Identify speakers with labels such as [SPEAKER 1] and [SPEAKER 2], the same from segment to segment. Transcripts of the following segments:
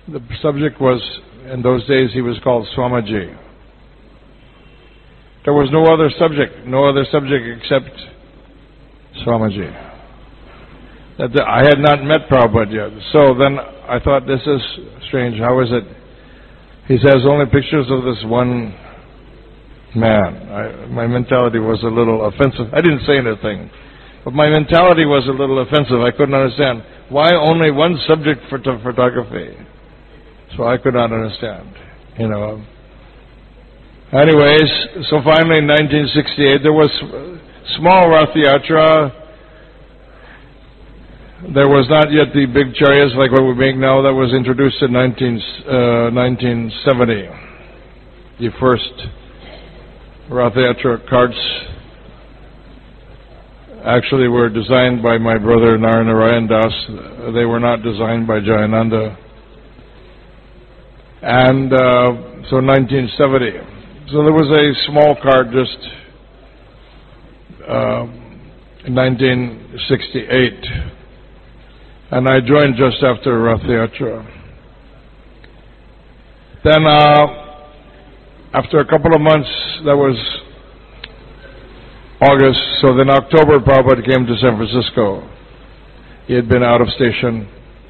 [SPEAKER 1] The subject was, in those days, he was called Swamiji. There was no other subject except Swamiji. I had not met Prabhupada yet. So then I thought, this is strange. How is it? He says only pictures of this one man. My mentality was a little offensive. I didn't say anything, but my mentality was a little offensive. I couldn't understand. Why only one subject for photography? So I could not understand, you know. Anyways, so finally in 1968, there was small Rath Yatra. There was not yet the big chariots like what we make now. That was introduced in 1970. The first Rath Yatra carts actually were designed by my brother Narayan Das. They were not designed by Jayananda. And so 1970. So there was a small cart just in 1968. And I joined just after Rath Yatra. Then after a couple of months, that was August, so then October Prabhupada came to San Francisco. He had been out of station.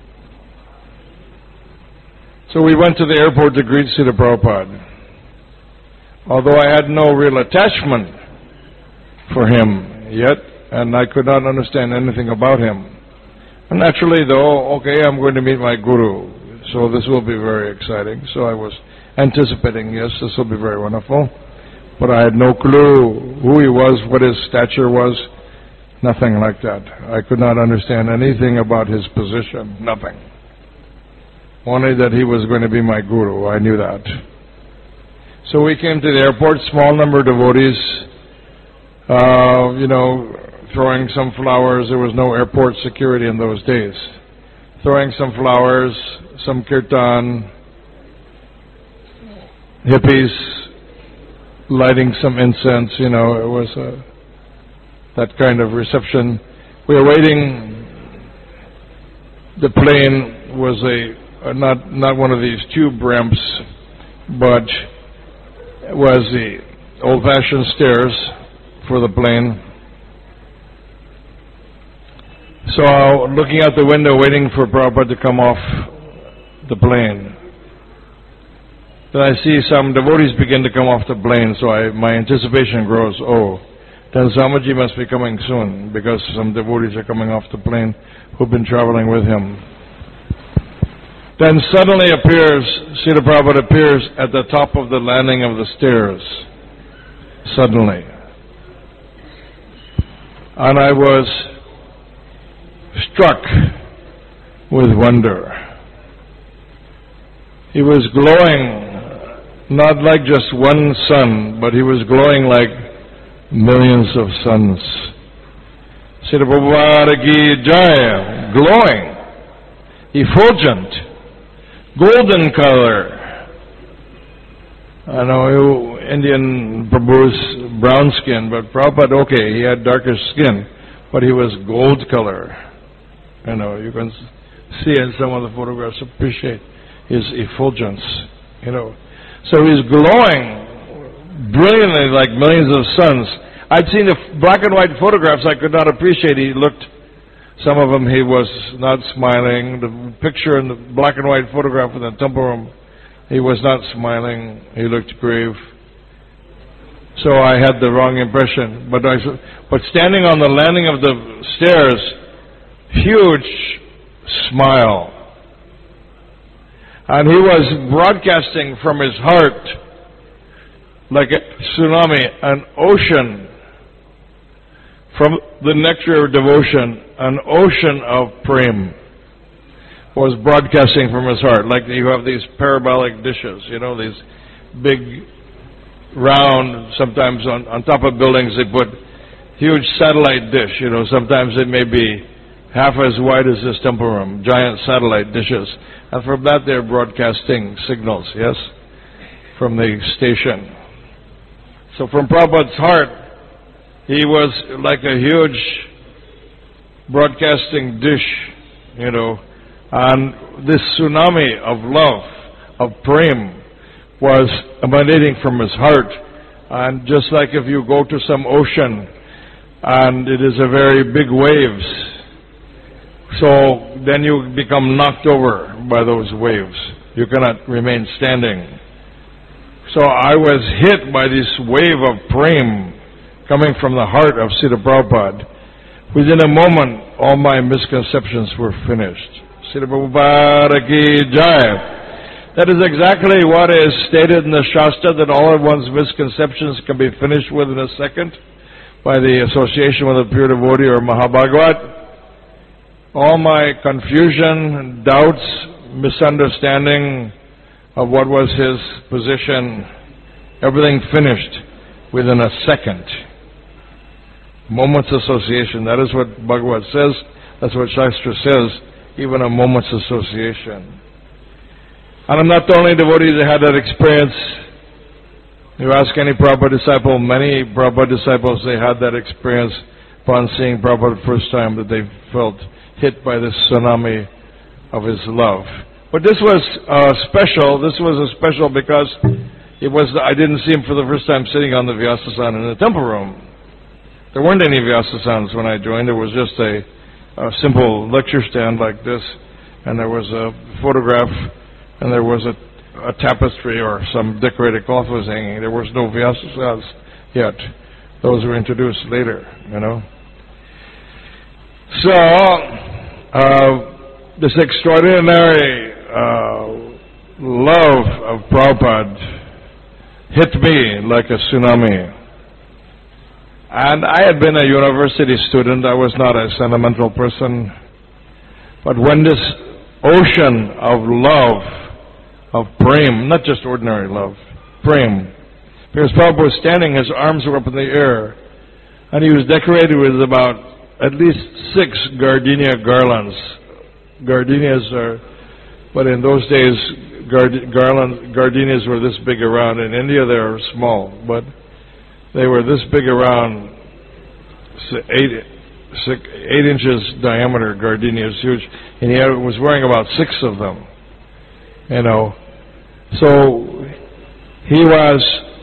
[SPEAKER 1] So we went to the airport to greet Srila Prabhupada. Although I had no real attachment for him yet, and I could not understand anything about him. And naturally though, okay, I'm going to meet my Guru, so this will be very exciting. So I was anticipating, yes, this will be very wonderful. But I had no clue who he was, what his stature was, nothing like that. I could not understand anything about his position, nothing. Only that he was going to be my Guru, I knew that. So we came to the airport, small number of devotees, you know, throwing some flowers. There was no airport security in those days. Throwing some flowers, some kirtan, hippies, lighting some incense, you know, it was that kind of reception. We were waiting. The plane was not one of these tube ramps, but it was the old-fashioned stairs for the plane. So looking out the window, waiting for Prabhupada to come off the plane. Then I see some devotees begin to come off the plane, so my anticipation grows. Oh, then Swamiji must be coming soon, because some devotees are coming off the plane who've been traveling with him. Then suddenly Srila Prabhupada appears at the top of the landing of the stairs. Suddenly. And I was struck with wonder. He was glowing, not like just one sun, but he was glowing like millions of suns. Srila Prabhupada ki jai, glowing, effulgent, golden color. I know Indian Prabhu's brown skin, but Prabhupada, okay, he had darker skin, but he was gold color. You know, you can see in some of the photographs, appreciate his effulgence, you know. So he's glowing brilliantly like millions of suns. I'd seen the black and white photographs, I could not appreciate. He looked, some of them he was not smiling. The picture in the black and white photograph in the temple room, he was not smiling. He looked grave. So I had the wrong impression. But standing on the landing of the stairs, huge smile. And he was broadcasting from his heart like a tsunami, an ocean from the nectar of devotion, an ocean of prem was broadcasting from his heart. Like you have these parabolic dishes, you know, these big round, sometimes on top of buildings they put huge satellite dish, you know, sometimes it may be half as wide as this temple room, giant satellite dishes. And from that they're broadcasting signals, yes, from the station. So from Prabhupada's heart, he was like a huge broadcasting dish, you know, And this tsunami of love, of prem, was emanating from his heart. And just like if you go to some ocean and it is a very big waves, so then you become knocked over by those waves. You cannot remain standing. So I was hit by this wave of prem coming from the heart of Srila Prabhupada. Within a moment, all my misconceptions were finished. Srila Prabhupada ki jai. That is exactly what is stated in the Shastra, that all of one's misconceptions can be finished within a second by the association with a pure devotee or Mahabhagavat. All my confusion, doubts, misunderstanding of what was his position, everything finished within a second. Moment's association, that is what Bhagavat says, that's what Shastra says, even a moment's association. And I'm not the only devotee that had that experience. You ask any Prabhupada disciple, many Prabhupada disciples, they had that experience upon seeing Prabhupada the first time, that they felt hit by this tsunami of his love. But this was special. This was special because I didn't see him for the first time sitting on the Vyasasan in the temple room. There weren't any Vyasasans when I joined. There was just a simple lecture stand like this, and there was a photograph, and there was a tapestry or some decorated cloth was hanging. There was no Vyasasans yet. Those were introduced later, you know. So, this extraordinary love of Prabhupada hit me like a tsunami. And I had been a university student. I was not a sentimental person. But when this ocean of love, of prem, not just ordinary love, prem, because Prabhupada was standing, his arms were up in the air, and he was decorated with about at least 6 gardenia garlands. Gardenias are, but in those days, gardenias were this big around. In India, they were small, but they were this big around, 8 inches diameter gardenias, huge. And he was wearing about 6 of them, you know. So he was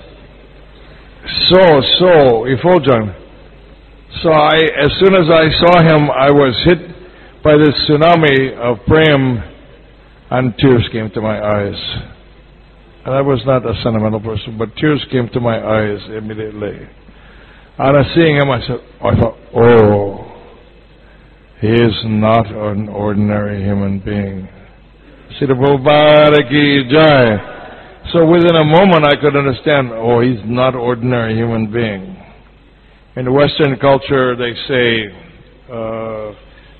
[SPEAKER 1] so effulgent. So as soon as I saw him, I was hit by this tsunami of prem, and tears came to my eyes. And I was not a sentimental person, but tears came to my eyes immediately. And seeing him, I thought, oh, he is not an ordinary human being. Srila Prabhupada ki jai. So within a moment I could understand, oh, he's not an ordinary human being. In Western culture they say,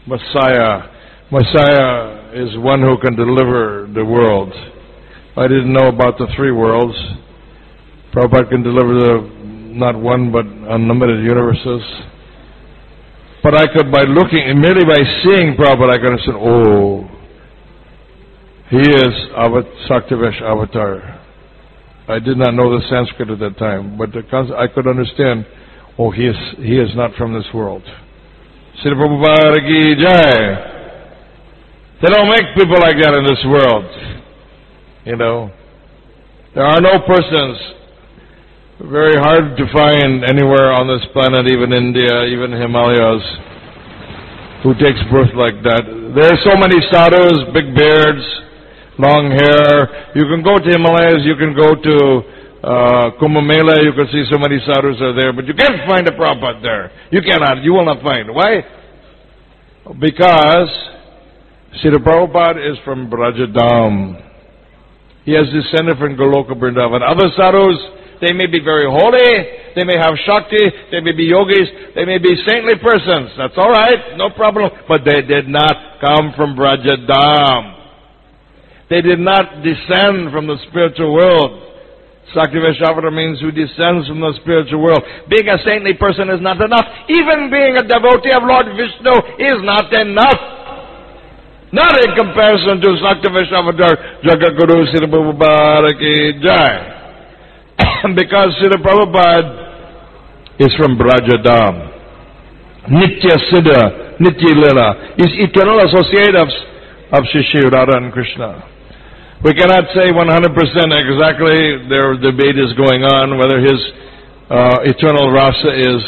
[SPEAKER 1] Messiah is one who can deliver the world. I didn't know about the 3 worlds. Prabhupada can deliver not one but unlimited universes. But I could, by looking, merely by seeing Prabhupada, I could understand, oh, he is Saktivesh Avatar. I did not know the Sanskrit at that time, but I could understand, oh, he is not from this world. Srila Prabhupada ki jai. They don't make people like that in this world. You know, there are no persons, very hard to find anywhere on this planet, even India, even Himalayas, who takes birth like that. There are so many sadhus, big beards, long hair. You can go to Himalayas, you can go to Kumbh Mela, you can see so many sadhus are there, but you can't find a Prabhupada there. You cannot, you will not find. Why? Because Srila Prabhupada is from Brajadam. He has descended from Goloka Vrindavan. Other sadhus, they may be very holy, they may have Shakti, they may be yogis, they may be saintly persons. That's all right, no problem. But they did not come from Brajadam. They did not descend from the spiritual world. Saktivesh Avatar means who descends from the spiritual world. Being a saintly person is not enough. Even being a devotee of Lord Vishnu is not enough. Not in comparison to Saktivesh Avatar, Jagadguru Srila Prabhupada ki jai. Because Srila Prabhupada is from Brajadam. Nitya Siddha, Nitya Lila, is eternal associate of of Sri Sri Radha and Krishna. We cannot say 100% exactly. Their debate is going on whether his eternal rasa is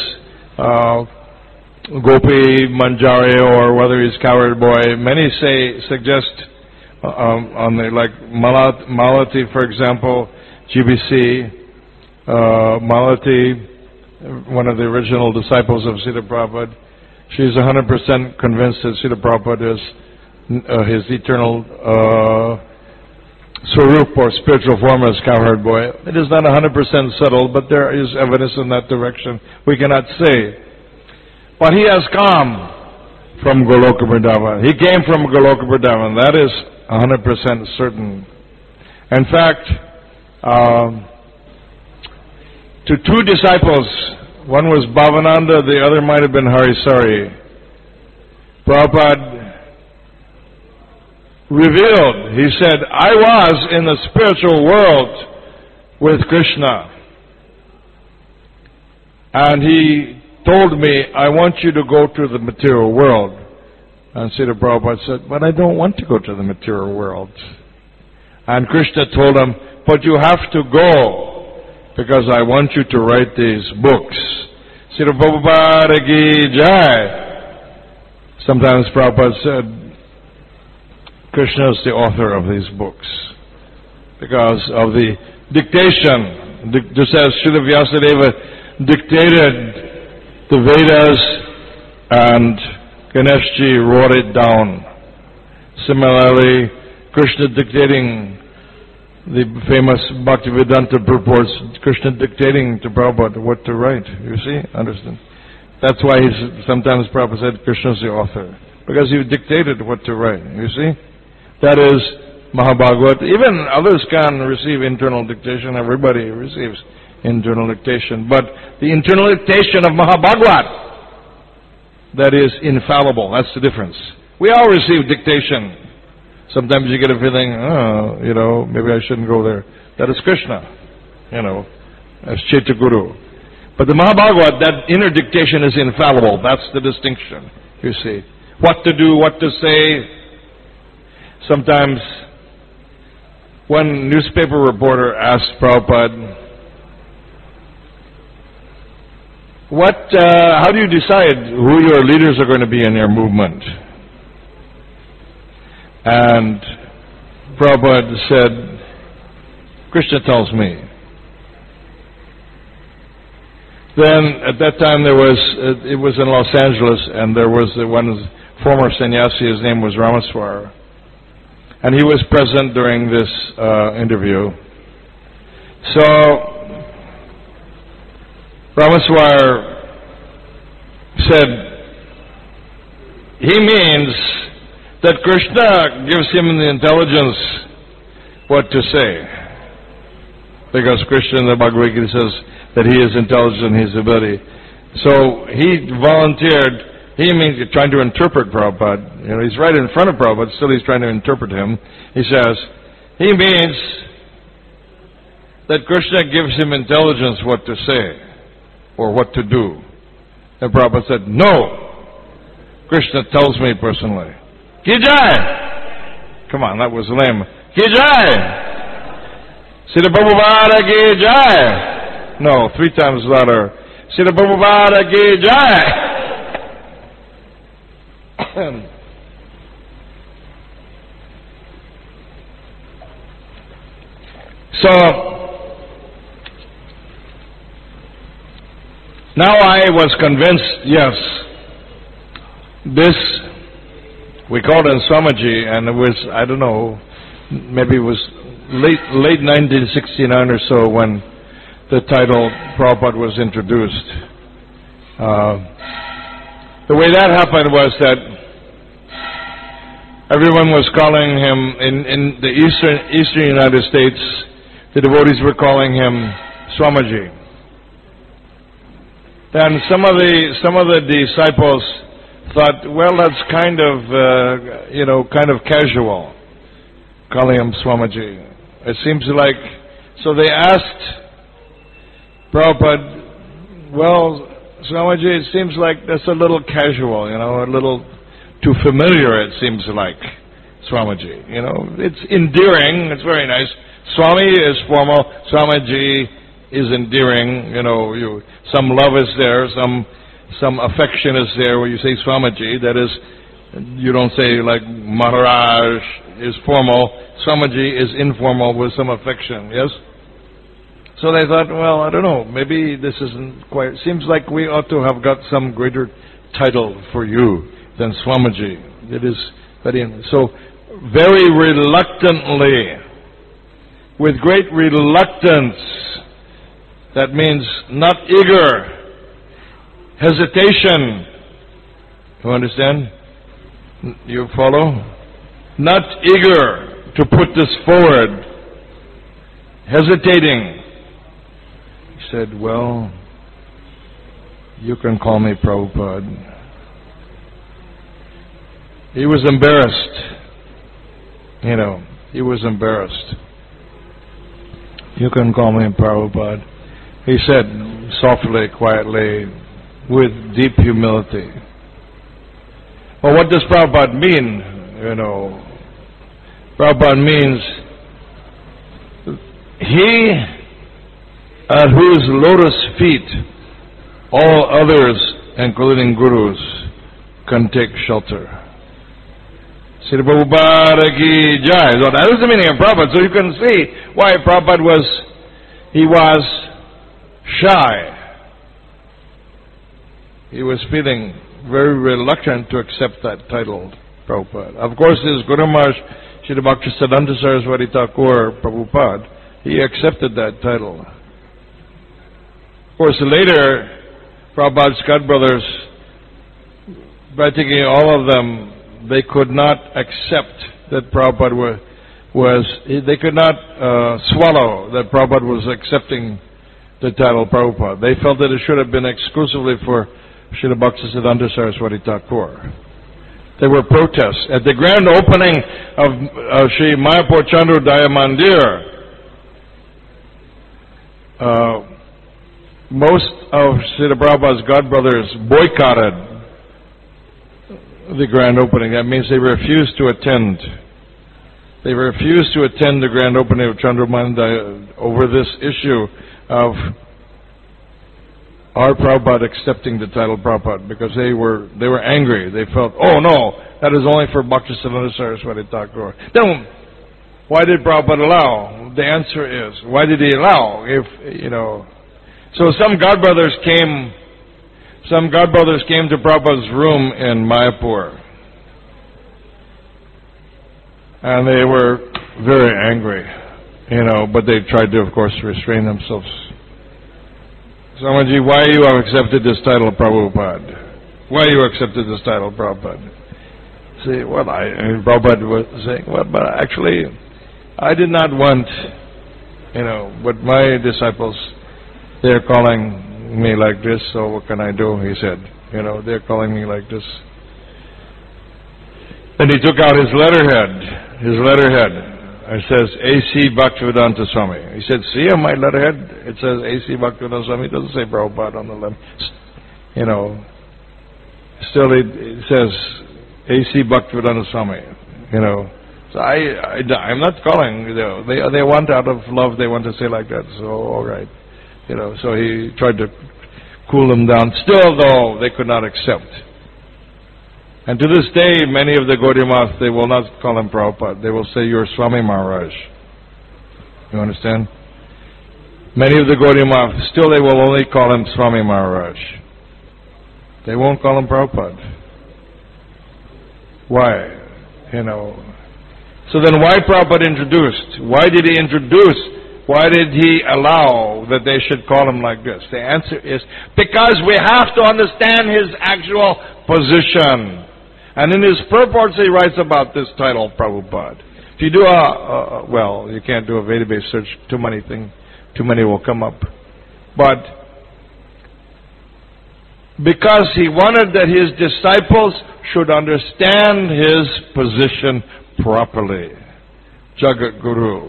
[SPEAKER 1] Gopi Manjari or whether he's cowherd boy. Many suggest on the like Malati, for example, GBC, Malati, one of the original disciples of Srila Prabhupada. She's 100% convinced that Srila Prabhupada is his eternal Swarup or spiritual form as cowherd boy. It is not 100% settled, but there is evidence in that direction. We cannot say. But he has come from Goloka Vrindavan. He came from Goloka Vrindavan. That is 100% certain. In fact, to two disciples, one was Bhavananda, the other might have been Harisari, Prabhupada revealed, he said, I was in the spiritual world with Krishna. And he told me, I want you to go to the material world. And Srila Prabhupada said, but I don't want to go to the material world. And Krishna told him, but you have to go, because I want you to write these books. Srila Prabhupada ki jai. Sometimes Prabhupada said, Krishna is the author of these books because of the dictation. Just as Srila Vyasadeva dictated the Vedas and Ganeshji wrote it down. Similarly, Krishna dictating the famous Bhaktivedanta purports, Krishna dictating to Prabhupada what to write. You see? Understand? That's why sometimes Prabhupada said Krishna is the author, because he dictated what to write. You see? That is Mahabhagavad. Even others can receive internal dictation. Everybody receives internal dictation. But the internal dictation of Mahabhagavad, that is infallible. That's the difference. We all receive dictation. Sometimes you get a feeling, maybe I shouldn't go there. That is Krishna, as Chaitya Guru. But the Mahabhagavad, that inner dictation is infallible. That's the distinction, you see. What to do, what to say. Sometimes, one newspaper reporter asked Prabhupada, how do you decide who your leaders are going to be in your movement? And Prabhupada said, Krishna tells me. Then, at that time, it was in Los Angeles, and there was one former sannyasi, his name was Ramaswar. And he was present during this interview. So, Ramaswar said, he means that Krishna gives him the intelligence what to say. Because Krishna in the Bhagavad Gita says that he is intelligent, he has ability. So, he volunteered. He means he's trying to interpret Prabhupada. He's right in front of Prabhupada, still he's trying to interpret him. He says, he means that Krishna gives him intelligence what to say or what to do. And Prabhupada said, no, Krishna tells me personally. Ki jai! Come on, that was lame. Ki jai! Srila Prabhupada ki jai! No, 3 times louder. Srila Prabhupada ki jai! So, now I was convinced, yes, this, we called him Swamiji, and it was, I don't know, maybe it was late 1969 or so when the title Prabhupada was introduced. The way that happened was that everyone was calling him, in the eastern United States, the devotees were calling him Swamiji. And some of the disciples thought, well, that's kind of casual, calling him Swamiji. It seems like, so they asked Prabhupada, well, Swamiji, it seems like that's a little casual, a little too familiar, it seems like. Swamiji. You know, it's endearing, it's very nice. Swami is formal, Swamiji is endearing, you know, some love is there, some affection is there when you say Swamiji. That is, you don't say like Maharaj is formal, Swamiji is informal with some affection, yes? So they thought, well, I don't know, maybe this isn't quite, seems like we ought to have got some greater title for you than Swamiji. It is so very reluctantly, with great reluctance, that means not eager, hesitation. You understand? You follow? Not eager to put this forward, hesitating. He said, well, you can call me Prabhupada. He was embarrassed. You know, he was embarrassed. You can call me Prabhupada. He said softly, quietly, with deep humility. Well, what does Prabhupada mean? You know, Prabhupada means he at whose lotus feet all others, including gurus, can take shelter. Sri Prabhupada ki jai. So that is the meaning of Prabhupada. So you can see why Prabhupada was shy. He was feeling very reluctant to accept that title, Prabhupada. Of course, his Guru Maharaj, Srila Bhaktisiddhanta Saraswati Thakur Prabhupada, he accepted that title. Of course, later, Prabhupada's godbrothers, practically all of them, they could not accept that Prabhupada they could not swallow that Prabhupada was accepting the title Prabhupada. They felt that it should have been exclusively for Srila Bhaktisiddhanta Saraswati Thakur. There were protests. At the grand opening of Sri Mayapur Chandrodaya Mandir, most of Srila Prabhupada's godbrothers boycotted the grand opening. That means they refused to attend. They refused to attend the grand opening of Chandramanda over this issue of our Prabhupada accepting the title Prabhupada, because they were angry. They felt, oh no, that is only for Bhaktisiddhanta Saraswati Thakur. Then why did Prabhupada allow? The answer is, why did he allow? If, you know, so some godbrothers came to Prabhupada's room in Mayapur, and they were very angry, you know, but they tried to, of course, restrain themselves. Swamiji, why you have accepted this title, Prabhupada? Why you accepted this title, Prabhupada? See, well, Prabhupada was saying, well, but actually, I did not want, you know, but my disciples, they're calling me like this, so what can I do? He said, you know, they're calling me like this. Then he took out his letterhead. It says A.C. Bhaktivedanta Swami. He said, see on my letterhead, it says A.C. Bhaktivedanta Swami. It doesn't say Prabhupada on the left. You know, still it says A.C. Bhaktivedanta Swami. You know, so I'm not calling. You know, they want out of love. They want to say like that. So all right. You know, so he tried to cool them down. Still, though, they could not accept. And to this day, many of the Gaudiya Maths, they will not call him Prabhupada. They will say, you're Swami Maharaj. You understand? Many of the Gaudiya Maths, still they will only call him Swami Maharaj. They won't call him Prabhupada. Why? You know. So then why Prabhupada introduced? Why did he introduce? Why did he allow that they should call him like this? The answer is because we have to understand his actual position. And in his purports he writes about this title, Prabhupada. If you do well, you can't do a database search, too many will come up. But because he wanted that his disciples should understand his position properly. Jagat Guru.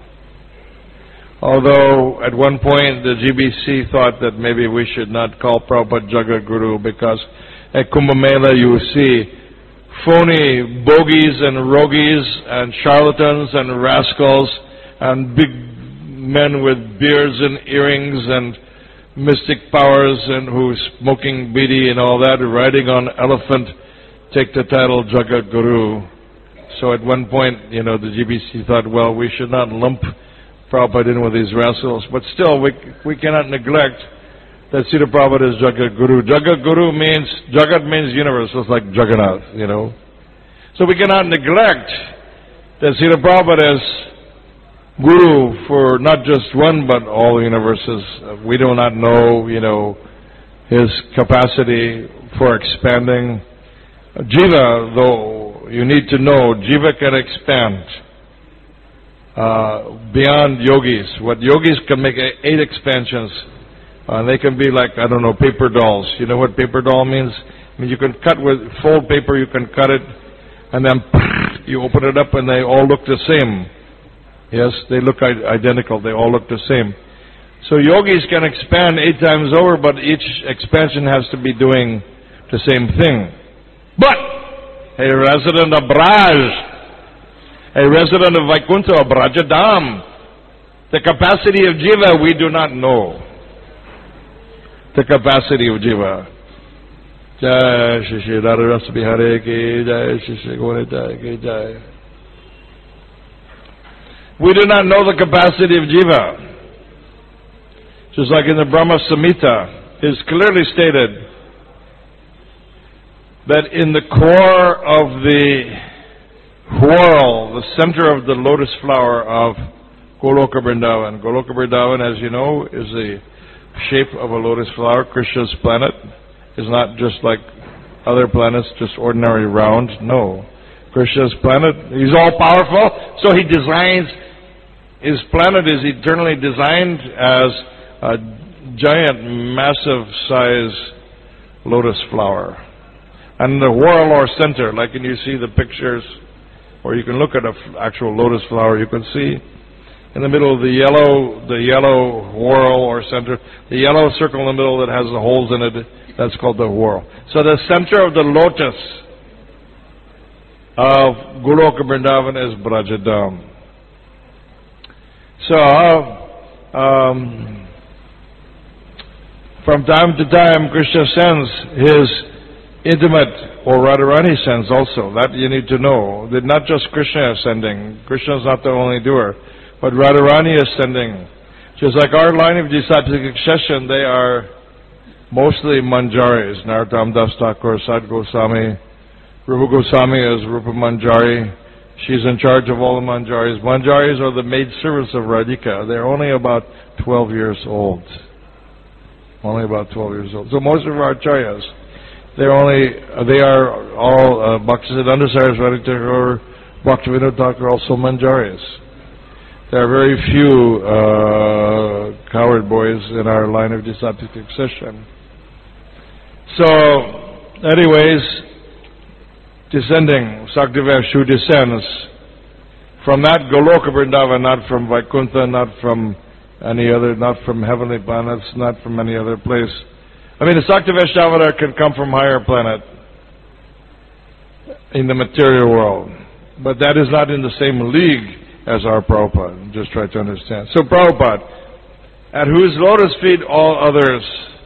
[SPEAKER 1] Although at one point the GBC thought that maybe we should not call Prabhupada Jagat Guru, because at Kumbh Mela you see phony bogies and rogues and charlatans and rascals and big men with beards and earrings and mystic powers and who's smoking bidi and all that, riding on elephant, take the title Jagat Guru. So at one point, the GBC thought, well, we should not lump Prabhupada in with these rascals, but still we cannot neglect that Srila Prabhupada is Jagat Guru. Jagat Guru means, Jagat means universe, it's like Jagannath, So we cannot neglect that Srila Prabhupada is Guru for not just one but all universes. We do not know, his capacity for expanding. Jiva, though, you need to know, Jiva can expand beyond yogis. What yogis can make 8 expansions. They can be like, I don't know, paper dolls. You know what paper doll means? I mean, you can cut with fold paper, you can cut it, and then you open it up and they all look the same. Yes, they look identical, they all look the same. So yogis can expand 8 times over, but each expansion has to be doing the same thing. But a resident of Braj, a resident of Vaikuntha, of Brajadam, the capacity of Jiva we do not know. The capacity of Jiva. Jai Shri Shri Radha Rasa Bihare Ki Jai, Shri Shri Gaurita Ki Jai. We do not know the capacity of Jiva. Just like in the Brahma Samhita, it is clearly stated that in the core of the whorl, the center of the lotus flower of Goloka Vrindavan. Goloka Vrindavan, as you know, is the shape of a lotus flower. Krishna's planet is not just like other planets, just ordinary round. No. Krishna's planet, he's all powerful, so he designs, his planet is eternally designed as a giant, massive size lotus flower. And the whorl or center, like when you see the pictures, or you can look at an actual lotus flower, you can see in the middle of the yellow whorl or center, the yellow circle in the middle that has the holes in it, that's called the whorl. So the center of the lotus of Goloka Vrindavan is Brajadam. So, from time to time, Krishna sends his intimate, or Radharani sends also. That you need to know. That not just Krishna is sending. Krishna is not the only doer. But Radharani is sending. Just like our line of disciplic succession, they are mostly Manjaris. Narottam Das Thakur, Sad Goswami. Rupa Goswami is Rupa Manjari. She's in charge of all the Manjaris. Manjaris are the maid servants of Radhika. They're only about 12 years old. Only about 12 years old. So most of our acharyas, they are all Bhaktisiddhanta Saraswati Thakur, Bhaktivinoda Thakur, also Manjaris. There are very few coward boys in our line of disciplic succession. So, anyways, descending, Saktiveshu descends from that Goloka Vrindavan, not from Vaikuntha, not from any other, not from heavenly planets, not from any other place. I mean, the Saktiveshavadar can come from higher planet in the material world, but that is not in the same league as our Prabhupada. Just try to understand. So Prabhupada, at whose lotus feet all others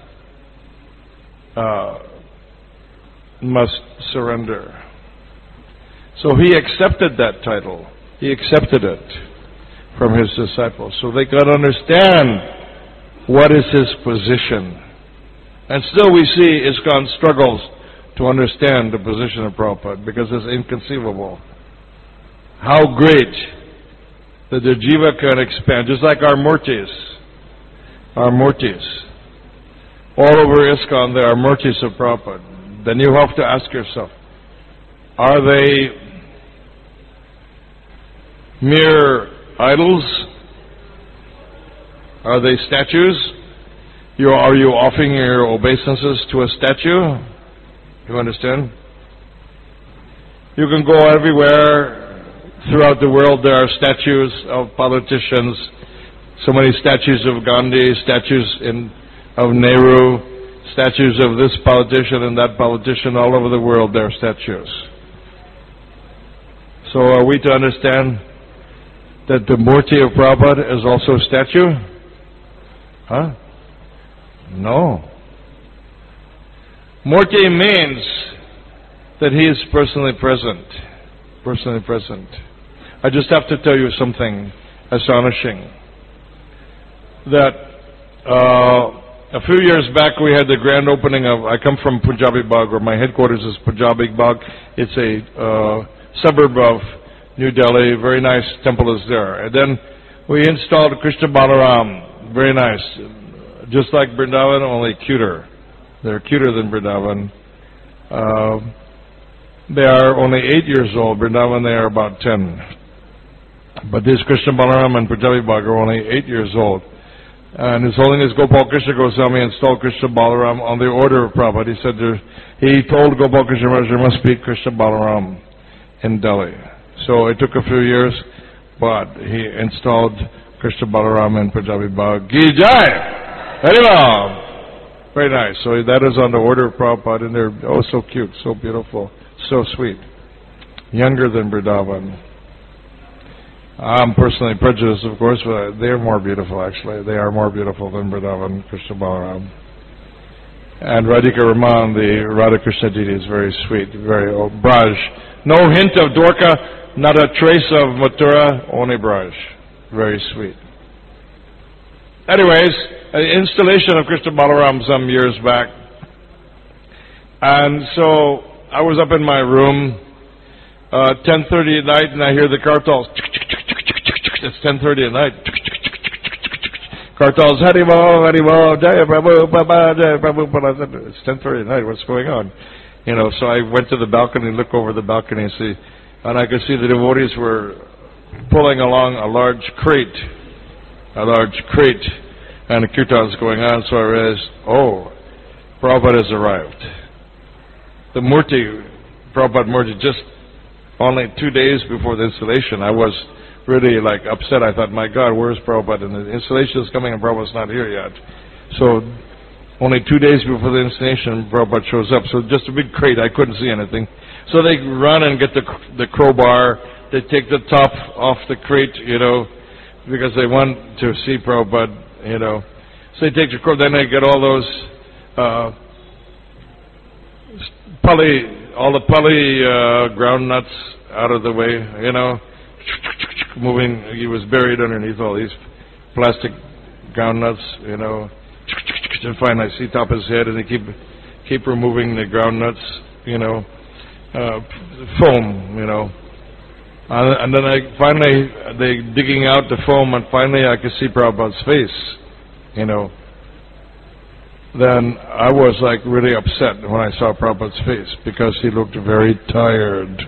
[SPEAKER 1] must surrender. So he accepted that title. He accepted it from his disciples, so they could understand what is his position. And still we see ISKCON struggles to understand the position of Prabhupada, because it's inconceivable how great that the jiva can expand, just like our murtis. Our murtis. All over ISKCON there are murtis of Prabhupada. Then you have to ask yourself, are they mere idols? Are they statues? Are you offering your obeisances to a statue? You understand? You can go everywhere. Throughout the world there are statues of politicians. So many statues of Gandhi, statues of Nehru, statues of this politician and that politician. All over the world there are statues. So are we to understand that the Murti of Prabhupada is also a statue? Huh? No. Murti means that he is personally present. Personally present. I just have to tell you something astonishing. That a few years back we had the grand opening of, I come from Punjabi Bagh, or my headquarters is Punjabi Bagh. It's a suburb of New Delhi. Very nice temple is there. And then we installed Krishna Balaram. Very nice. Just like Vrindavan, only cuter. They're cuter than Vrindavan. They are only 8 years old. Vrindavan, they are about 10. But these Krishna Balaram and Punjabi Bagh are only 8 years old. And His Holiness Gopal Krishna Goswami installed Krishna Balaram on the order of Prabhupada. He said he told Gopal Krishna Maharaj there must be Krishna Balaram in Delhi. So it took a few years, but he installed Krishna Balaram in Punjabi Bagh. Ki Jai! Very well. Very nice. So that is on the order of Prabhupada, and they're oh so cute, so beautiful, so sweet. Younger than Vrindavan. I'm personally prejudiced, of course, but they're more beautiful, actually. They are more beautiful than Vrindavan, Krishna Balaram. And Radhika Raman, the Radha Krishna deity, is very sweet, very Braj. No hint of Dwarka, not a trace of Mathura, only Braj. Very sweet. Anyways, an installation of Krishna Balaram some years back. And so I was up in my room, 10:30 at night, and I hear the kartals. It's 10:30 at night. Kartals, Haribol, Jaya Prabhu, Baba, Jaya Prabhu. It's 10:30 at night. What's going on? You know, so I went to the balcony and looked over the balcony and I could see the devotees were pulling along a large crate, and the kirtan's going on. So I realized, oh, Prabhupada has arrived. The Murti, Prabhupada Murti, just only 2 days before the installation, I was really like upset. I thought, my God, where's Prabhupada? And the installation is coming and Prabhupada's not here yet. So only 2 days before the installation, Prabhupada shows up. So just a big crate, I couldn't see anything. So they run and get the crowbar. They take the top off the crate, you know, because they want to see Prabhupada, you know. So they take the crowbar, then they get all those all the pali ground nuts out of the way, you know, moving. He was buried underneath all these plastic ground nuts, you know. And finally I see top his head, and they keep removing the ground nuts, you know, foam, you know. And then they digging out the foam, and finally I could see Prabhupada's face, you know. Then I was like really upset when I saw Prabhupada's face, because he looked very tired.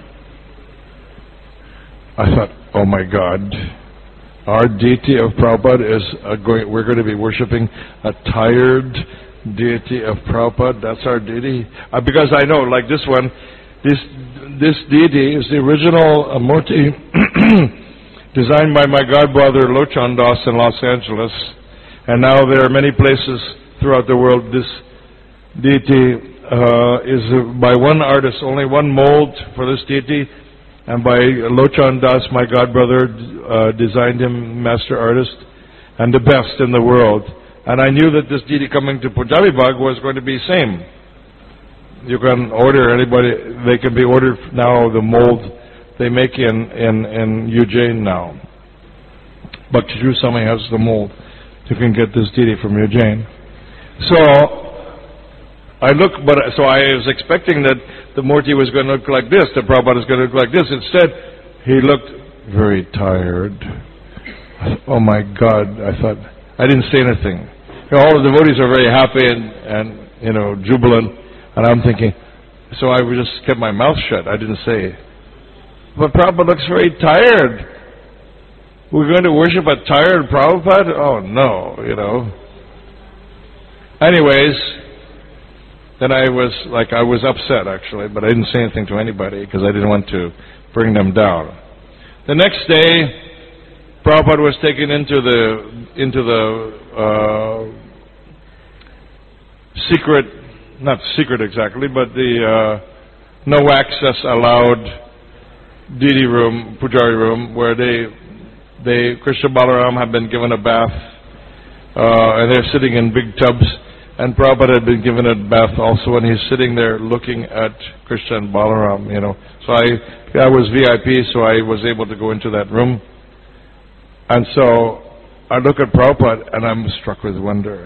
[SPEAKER 1] I thought, oh my God, our deity of Prabhupada is we're going to be worshipping a tired deity of Prabhupada. That's our deity. Because I know, like this one, this deity is the original Murti designed by my godbrother Lochan Das in Los Angeles, and now there are many places throughout the world. This deity is by one artist, only one mold for this deity, and by Lochan Das, my godbrother, designed him, master artist, and the best in the world. And I knew that this deity coming to Punjabi Bagh was going to be same. You can order anybody, they can be ordered now, the mold they make in Ujjain now. Bhakti Swami has the mold. You can get this deity from Ujjain. So I was expecting that the Murti was going to look like this, the Prabhupada is going to look like this. Instead, he looked very tired. Oh my God, I thought, I didn't say anything. You know, all the devotees are very happy and you know, jubilant, and I'm thinking, so I just kept my mouth shut. I didn't say. But Prabhupada looks very tired. We're going to worship a tired Prabhupada? Oh no, you know. Anyways, then I was upset actually, but I didn't say anything to anybody because I didn't want to bring them down. The next day, Prabhupada was taken into the secret, not secret exactly, but the no access allowed deity room, Pujari room, where Krishna Balaram have been given a bath, and they're sitting in big tubs, and Prabhupada had been given a bath also, and he's sitting there looking at Krishna and Balaram, you know. So I was VIP, so I was able to go into that room. And so I look at Prabhupada, and I'm struck with wonder.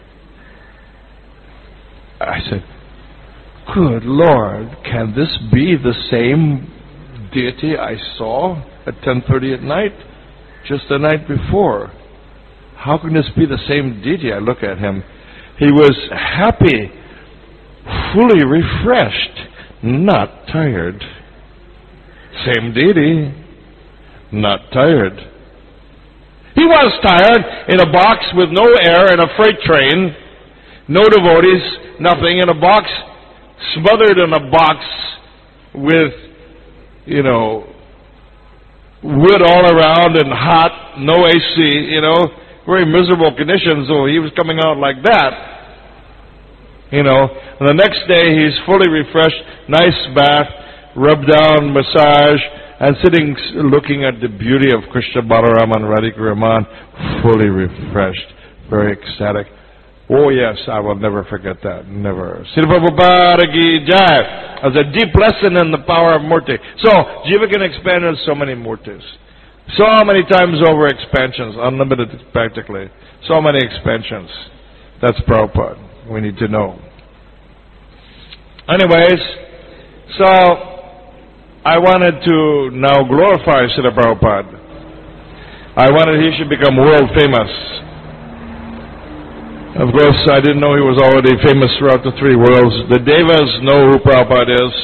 [SPEAKER 1] I said, good Lord, can this be the same deity I saw at 10:30 at night, just the night before? How can this be the same deity? I look at him. He was happy, fully refreshed, not tired. Same deity, not tired. He was tired in a box with no air in a freight train, no devotees, nothing, in a box, smothered in a box with, you know, wood all around and hot, no AC, you know, very miserable conditions. So he was coming out like that, you know. And the next day he's fully refreshed, nice bath, rub down, massage, and sitting looking at the beauty of Krishna Balaram and Radhika Raman, fully refreshed, very ecstatic. Oh yes, I will never forget that, never. Srila Prabhupada Ki Jai. As a deep lesson in the power of Murti. So, Jiva can expand in so many Murtis. So many times over expansions, unlimited practically. So many expansions. That's Prabhupada. We need to know. Anyways, so I wanted to now glorify Srila Prabhupada. I wanted he should become world famous. Of course, I didn't know he was already famous throughout the three worlds. The Devas know who Prabhupada is.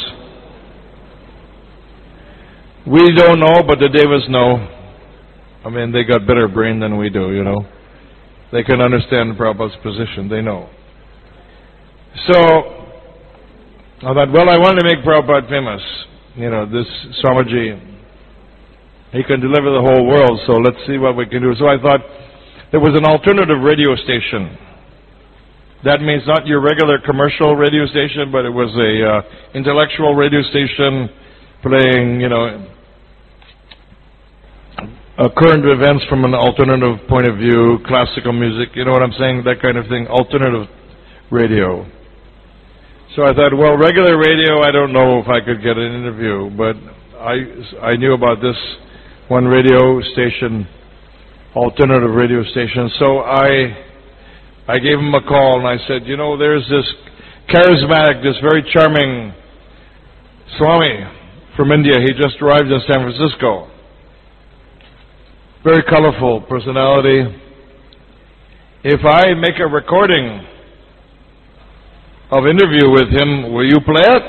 [SPEAKER 1] We don't know, but the Devas know. I mean, they got better brain than we do, you know. They can understand Prabhupada's position. They know. So, I thought, well, I want to make Prabhupada famous. You know, this Swamiji, he can deliver the whole world, so let's see what we can do. So I thought there was an alternative radio station. That means not your regular commercial radio station, but it was a intellectual radio station playing, you know, current events from an alternative point of view, classical music, you know what I'm saying, that kind of thing, alternative radio. So I thought, well, regular radio, I don't know if I could get an interview, but I knew about this one radio station, alternative radio station, so I gave him a call and I said, you know, there's this charismatic, this very charming Swami from India. He just arrived in San Francisco. Very colorful personality. If I make a recording of interview with him, will you play it?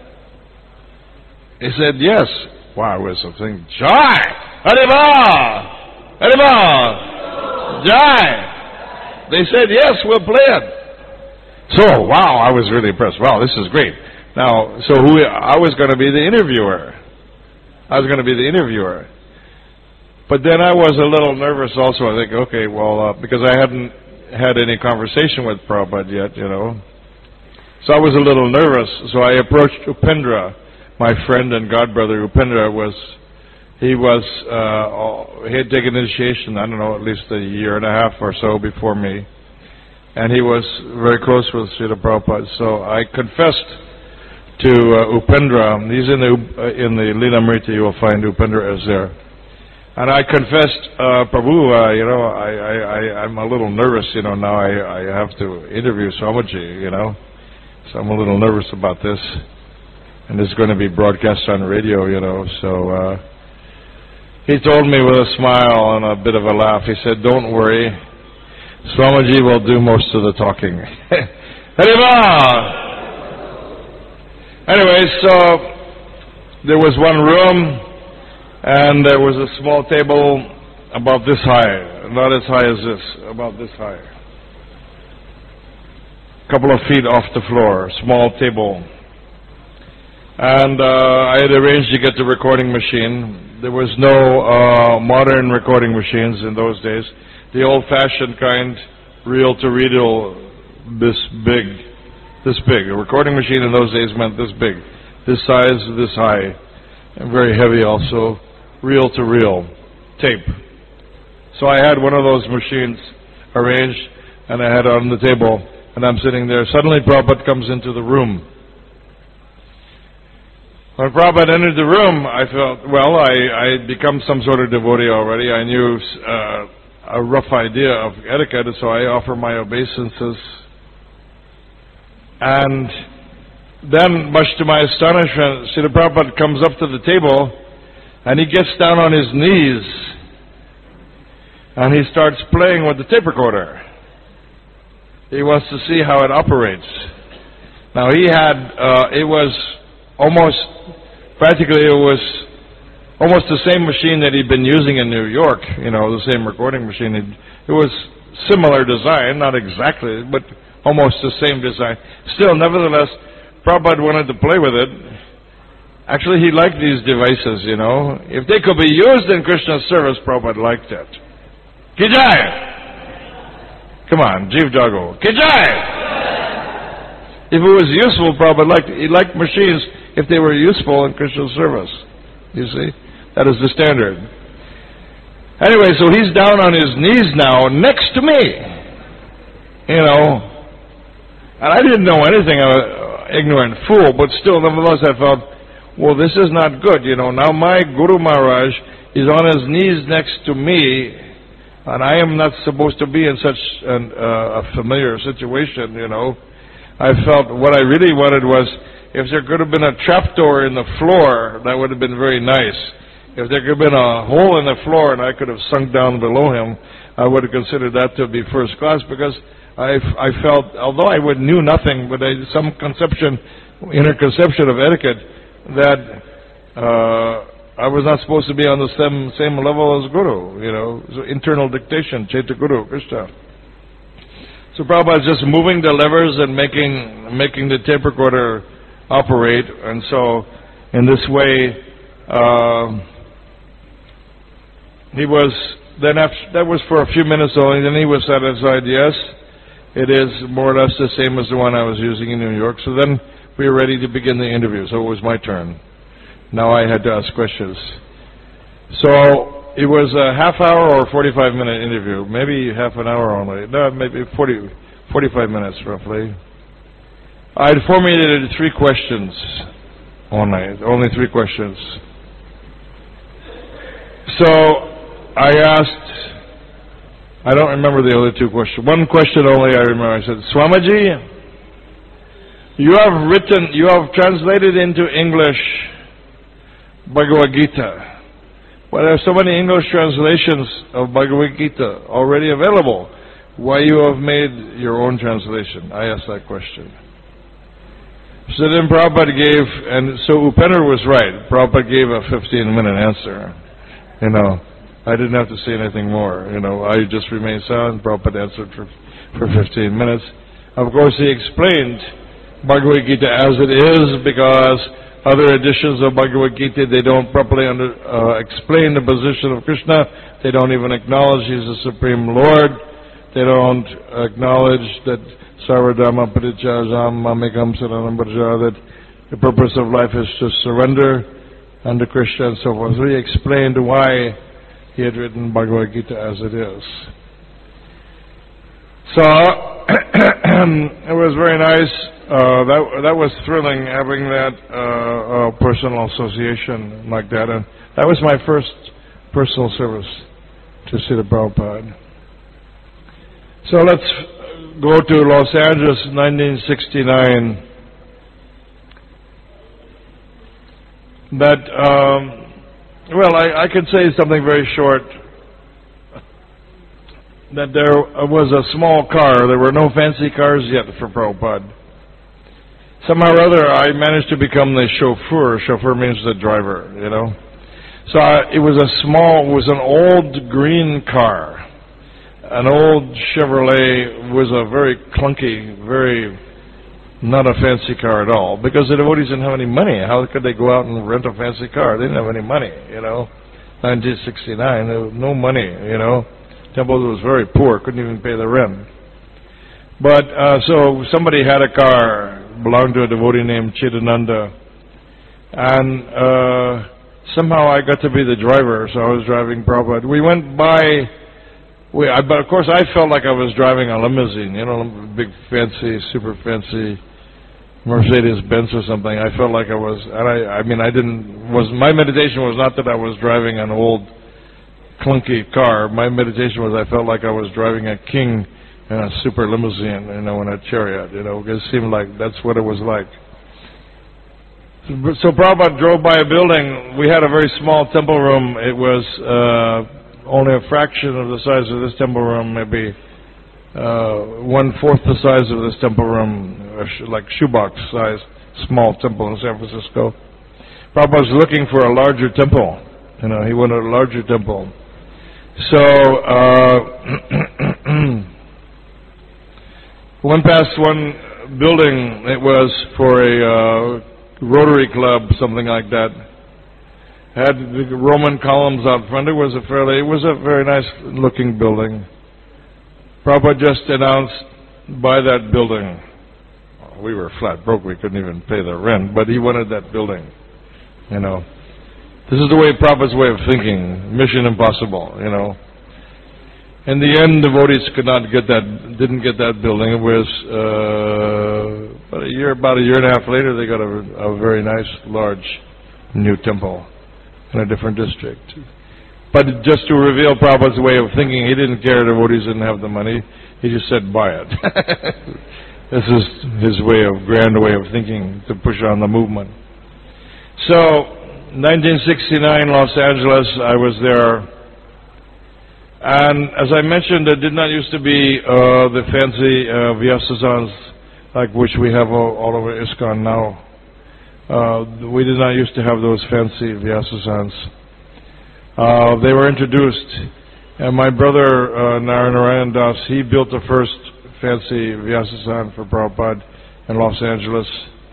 [SPEAKER 1] He said, yes. Wow, I was thinking, Jai! Hariva! Hariva! Jai! They said, yes, we'll play it. So, wow, I was really impressed. Wow, this is great. Now, so I was going to be the interviewer. But then I was a little nervous also. I think, okay, well, because I hadn't had any conversation with Prabhupada yet, you know. So I was a little nervous. So I approached Upendra, my friend and godbrother. Upendra he had taken initiation, I don't know, at least a year and a half or so before me. And he was very close with Srila Prabhupada. So I confessed to Upendra. He's in the Leelamrita, you will find Upendra is there. And I confessed, Prabhu, you know, I'm a little nervous, you know, now I have to interview Swamiji, you know. So I'm a little nervous about this. And it's going to be broadcast on radio, you know, so he told me with a smile and a bit of a laugh, he said, don't worry, Swamiji will do most of the talking. Hariva! Anyway, so there was one room, and there was a small table about this high, not as high as this, about this high. A couple of feet off the floor, small table. And I had arranged to get the recording machine. There was no modern recording machines in those days. The old-fashioned kind, reel-to-reel, this big. A recording machine in those days meant this big, this size, this high. and very heavy also, reel-to-reel tape. So I had one of those machines arranged, and I had it on the table, and I'm sitting there. Suddenly Prabhupada comes into the room. When Prabhupada entered the room, I felt, well, I had become some sort of devotee already. I knew a rough idea of etiquette, so I offer my obeisances. And then, much to my astonishment, Srila Prabhupada comes up to the table, and he gets down on his knees, and he starts playing with the tape recorder. He wants to see how it operates. Now he had, it was almost the same machine that he'd been using in New York, the same recording machine. It was similar design, not exactly, but almost the same design. Still, nevertheless, Prabhupada wanted to play with it. Actually, he liked these devices, If they could be used in Krishna's service, Prabhupada liked it. Kijai! Come on, Jeev Jago. Kijai! If it was useful, Prabhupada liked it. He liked machines if they were useful in Krishna's service. You see? That is the standard. Anyway, so he's down on his knees now next to me. And I didn't know anything. I was an ignorant fool, but still, nevertheless, I felt, well, this is not good. Now my Guru Maharaj is on his knees next to me, and I am not supposed to be in such a familiar situation, I felt what I really wanted was, if there could have been a trapdoor in the floor, that would have been very nice. If there could have been a hole in the floor and I could have sunk down below him, I would have considered that to be first class, because I felt, although I knew nothing, but some inner conception of etiquette, that I was not supposed to be on the same level as Guru, so internal dictation, Chaitya Guru, Krishna. So Prabhupada is just moving the levers and making the tape recorder operate, and so in this way he was, then after, that was for a few minutes only, then he was satisfied, yes, it is more or less the same as the one I was using in New York. So then we were ready to begin the interview, so it was my turn. Now I had to ask questions. So it was a half-hour or 45-minute interview, maybe half an hour only, no, maybe 45 minutes roughly. I had formulated 3 questions only 3 questions. So I asked, I don't remember the other 2 questions. One question only I remember. I said, Swamiji, you have translated into English Bhagavad Gita. Well, there are so many English translations of Bhagavad Gita already available. Why you have made your own translation? I asked that question. So then Prabhupada gave, and so Upendra was right. Prabhupada gave a 15-minute answer. I didn't have to say anything more. I just remained silent. Prabhupada answered for 15 minutes. Of course, he explained Bhagavad Gita as it is, because other editions of Bhagavad Gita, they don't properly explain the position of Krishna. They don't even acknowledge He's the Supreme Lord. They don't acknowledge that Sarvadharma Parityajam Mamekam Saranam Braja, that the purpose of life is to surrender unto Krishna and so forth. So he explained why he had written Bhagavad Gita as it is. So it was very nice. That was thrilling, having that personal association like that. And that was my first personal service to Srila Prabhupada. So let's go to Los Angeles, 1969. I could say something very short. That there was a small car. There were no fancy cars yet for Prabhupada. Somehow or other, I managed to become the chauffeur. Chauffeur means the driver, So it was an old green car. An old Chevrolet. Was a very clunky, very not a fancy car at all, because the devotees didn't have any money. How could they go out and rent a fancy car? They didn't have any money, 1969, there was no money, Temple was very poor, couldn't even pay the rent. But so somebody had a car, belonged to a devotee named Chidananda, and somehow I got to be the driver, so I was driving Prabhupada. We went by, but of course I felt like I was driving a limousine, you know, big fancy, super fancy Mercedes-Benz or something. I felt like I was, and my meditation was not that I was driving an old clunky car. My meditation was I felt like I was driving a king in a super limousine, you know, in a chariot, you know, it seemed like that's what it was like. So Prabhupada drove by a building. We had a very small temple room. It was only a fraction of the size of this temple room, maybe 1/4 the size of this temple room, like shoebox size, small temple in San Francisco. Prabhupada was looking for a larger temple. You know, he wanted a larger temple. So went past one building. It was for a Rotary Club, something like that. Had the Roman columns out front. It was a very nice looking building. Prabhupada just announced, buy that building. We were flat broke, we couldn't even pay the rent, but he wanted that building. You know, this is the way Prabhupada's way of thinking, mission impossible, you know. In the end, devotees didn't get that building. It was about a year and a half later, they got a very nice, large, new temple in a different district. But just to reveal Prabhupada's way of thinking, he didn't care devotees didn't have the money. He just said, buy it. This is his grand way of thinking, to push on the movement. So, 1969, Los Angeles, I was there. And as I mentioned, there did not used to be the fancy Vyasasans like which we have all over ISKCON now. We did not used to have those fancy Vyasasans. They were introduced, and my brother Narayan Das, he built the first fancy Vyasasan for Prabhupada in Los Angeles.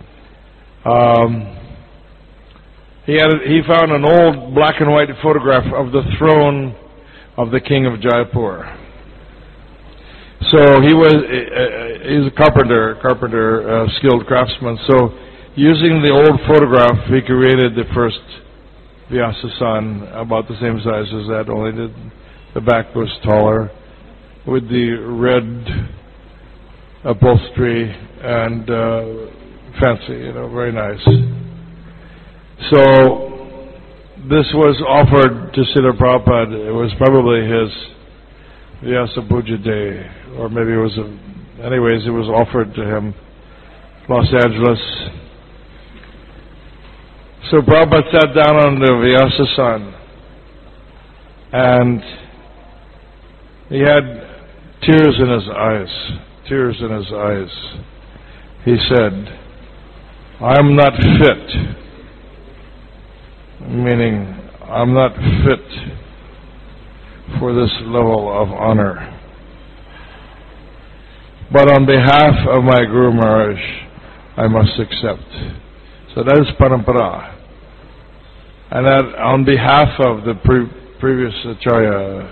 [SPEAKER 1] He found an old black and white photograph of the throne of the king of Jaipur. So he's a carpenter, skilled craftsman. So using the old photograph, he created the first Vyasasan, about the same size as that, only the back was taller, with the red upholstery and fancy, you know, very nice. So this was offered to Srila Prabhupada. It was probably his Vyasa Puja day, or maybe it was anyways, it was offered to him, Los Angeles. So Prabhupada sat down on the Vyasasan, and he had tears in his eyes. He said, I'm not fit. Meaning, I'm not fit for this level of honor. But on behalf of my Guru Maharaj, I must accept. So that is parampara. And that on behalf of the previous Acharya,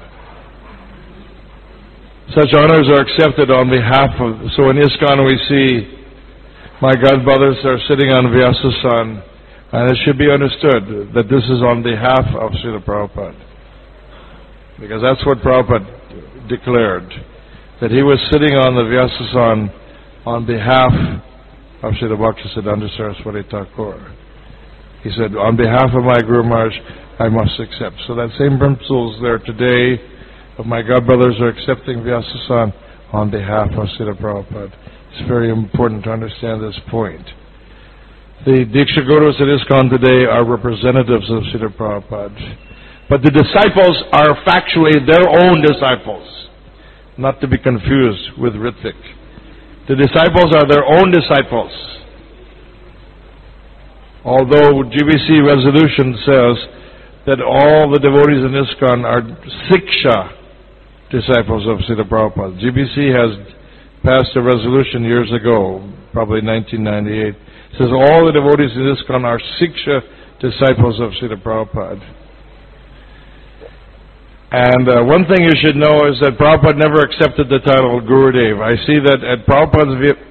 [SPEAKER 1] such honors are accepted on behalf of... So in ISKCON we see my godbrothers are sitting on Vyasasan, and it should be understood that this is on behalf of Srila Prabhupada. Because that's what Prabhupada declared, that he was sitting on the Vyasasan on behalf of Srila Bhaktisiddhanta Saraswati Thakur. He said, on behalf of my Guru Maharaj, I must accept. So that same principle is there today, of my godbrothers are accepting Vyasasan on behalf of Srila Prabhupada. It's very important to understand this point. The Diksha Gurus at ISKCON today are representatives of Srila Prabhupada. But the disciples are factually their own disciples, not to be confused with Ritvik. The disciples are their own disciples. Although GBC resolution says that all the devotees in ISKCON are Siksha disciples of Srila Prabhupada. GBC has passed a resolution years ago, probably 1998. It says all the devotees in ISKCON are Siksha disciples of Srila Prabhupada. And one thing you should know is that Prabhupada never accepted the title Gurudev. I see that at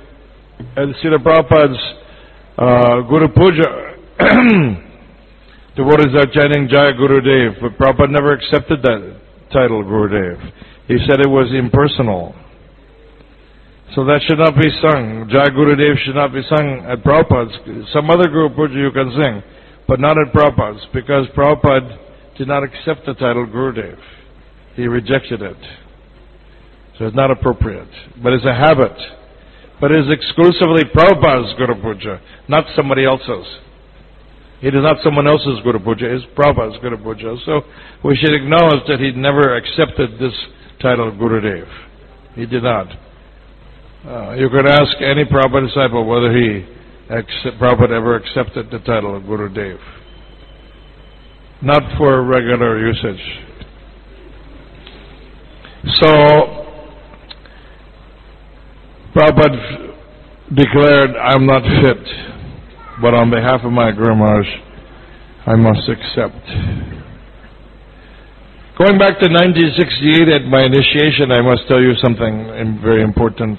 [SPEAKER 1] Srila Prabhupada's Guru Puja, Devotees are chanting Jai Gurudev, but Prabhupada never accepted that title, Gurudev. He said it was impersonal. So that should not be sung. Jai Gurudev should not be sung at Prabhupada's. Some other Guru Puja you can sing, but not at Prabhupada's, because Prabhupada did not accept the title Gurudev. He rejected it. So it's not appropriate. But it's a habit. But it is exclusively Prabhupada's Guru Puja, not somebody else's. It is not someone else's Guru Puja, it is Prabhupada's Guru Puja. So we should acknowledge that he never accepted this title Gurudev. He did not. You could ask any Prabhupada disciple whether Prabhupada ever accepted the title of Gurudev. Not for regular usage. So, Prabhupada declared, I'm not fit, but on behalf of my Guru Maharaj, I must accept. Going back to 1968 at my initiation, I must tell you something very important.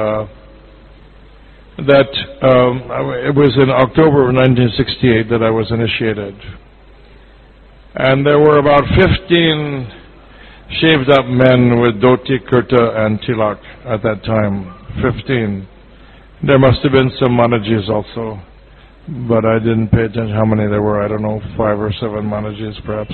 [SPEAKER 1] It was in October of 1968 that I was initiated. And there were about 15 shaved up men with dhoti, kurta and tilak at that time. 15. There must have been some Manajis also, but I didn't pay attention how many there were. I don't know, 5 or 7 Manajis perhaps.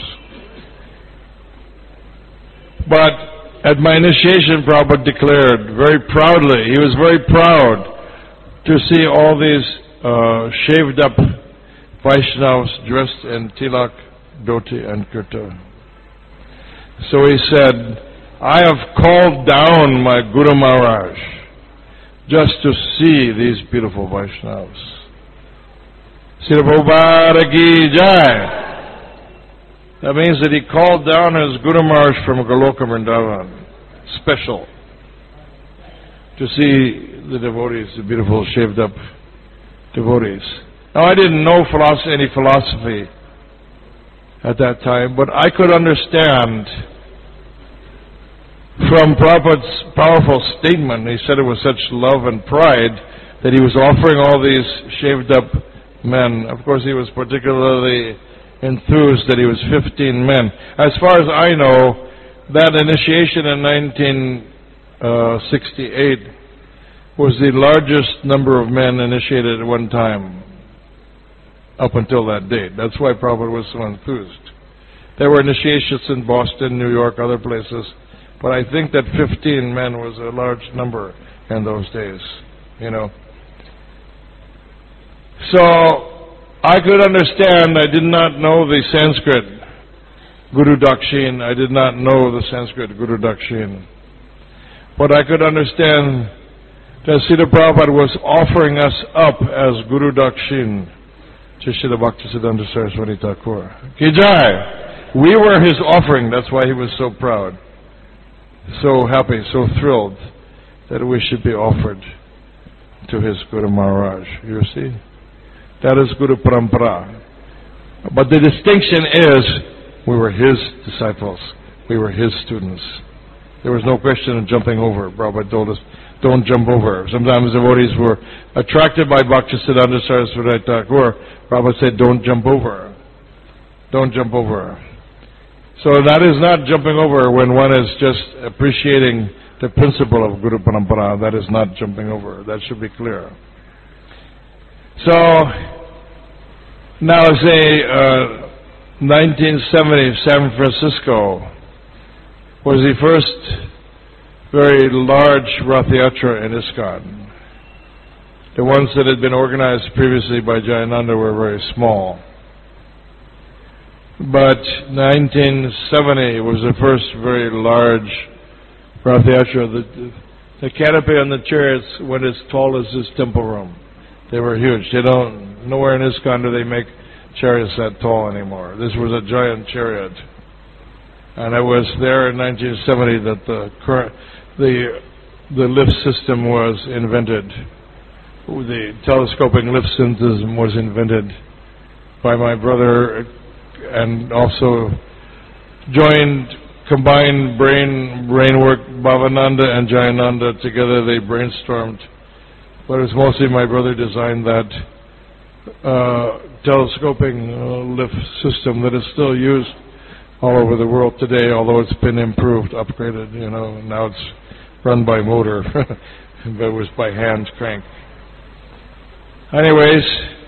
[SPEAKER 1] But at my initiation, Prabhupada declared very proudly, he was very proud to see all these shaved up Vaishnavas dressed in tilak, dhoti and kurta. So he said, I have called down my Guru Maharaj just to see these beautiful Vaishnavas. Srila Prabhupada ki Jai. That means that he called down his Guru Maharaj from Goloka Vrindavan, special, to see the devotees, the beautiful shaved up devotees. Now I didn't know any philosophy at that time, but I could understand from Prabhupada's powerful statement, he said it with such love and pride, that he was offering all these shaved up men. Of course he was particularly enthused that he was 15 men. As far as I know, that initiation in 1968 was the largest number of men initiated at one time up until that date. That's why Prabhupada was so enthused. There were initiations in Boston, New York, other places, but I think that 15 men was a large number in those days, you know. So I could understand, I did not know the Sanskrit Guru Dakshin, I did not know the Sanskrit Guru Dakshin. But I could understand that Srila Prabhupada was offering us up as Guru Dakshin to Srila Bhaktisiddhanta Saraswati Thakur. Ki Jai! We were his offering, that's why he was so proud, so happy, so thrilled that we should be offered to his Guru Maharaj, you see. That is Guru Parampara. But the distinction is, we were his disciples. We were his students. There was no question of jumping over. Prabhupada told us, don't jump over. Sometimes devotees were attracted by Bhaktisiddhanta Saraswati Thakur. Prabhupada said, don't jump over. Don't jump over. So that is not jumping over when one is just appreciating the principle of Guru Parampara. That is not jumping over. That should be clear. So, now say 1970, San Francisco was the first very large Rath Yatra in ISKCON. The ones that had been organized previously by Jayananda were very small. But 1970 was the first very large Rath Yatra. The canopy on the chariots went as tall as this temple room. They were huge. Nowhere in ISKCON do they make chariots that tall anymore. This was a giant chariot. And it was there in 1970 that the lift system was invented. The telescoping lift system was invented by my brother, and also combined brain work. Bhavananda and Jayananda together, they brainstormed. But it was mostly my brother designed that. telescoping lift system that is still used all over the world today, although it's been improved, upgraded, now it's run by motor, but it was by hand crank. Anyways,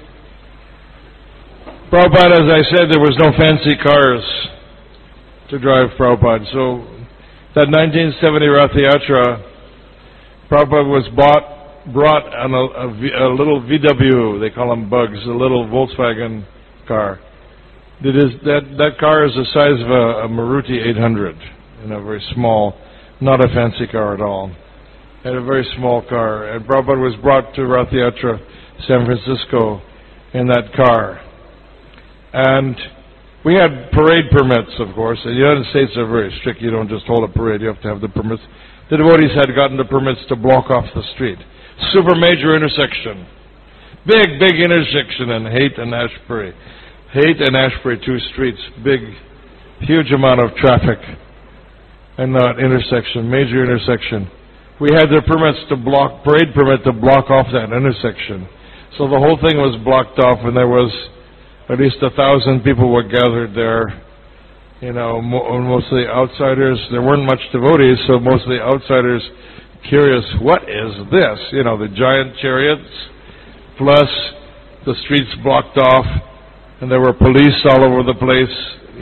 [SPEAKER 1] Prabhupada, as I said, there was no fancy cars to drive Prabhupada. So that 1970 Rath Yatra, Prabhupada was brought on a little VW, they call them bugs, a little Volkswagen car. That car is the size of a Maruti 800, very small, not a fancy car at all. And a very small car. And Prabhupada was brought to Rath Yatra, San Francisco, in that car. And we had parade permits, of course. The United States are very strict. You don't just hold a parade, you have to have the permits. The devotees had gotten the permits to block off the street. Super major intersection. Big intersection in Haight and Ashbury. Haight and Ashbury, two streets. Huge amount of traffic. And that intersection, major intersection. We had their parade permit to block off that intersection. So the whole thing was blocked off, and there was at least 1,000 people were gathered there. Mostly outsiders. There weren't much devotees, so most of the outsiders curious, what is this? The giant chariots, plus the streets blocked off, and there were police all over the place,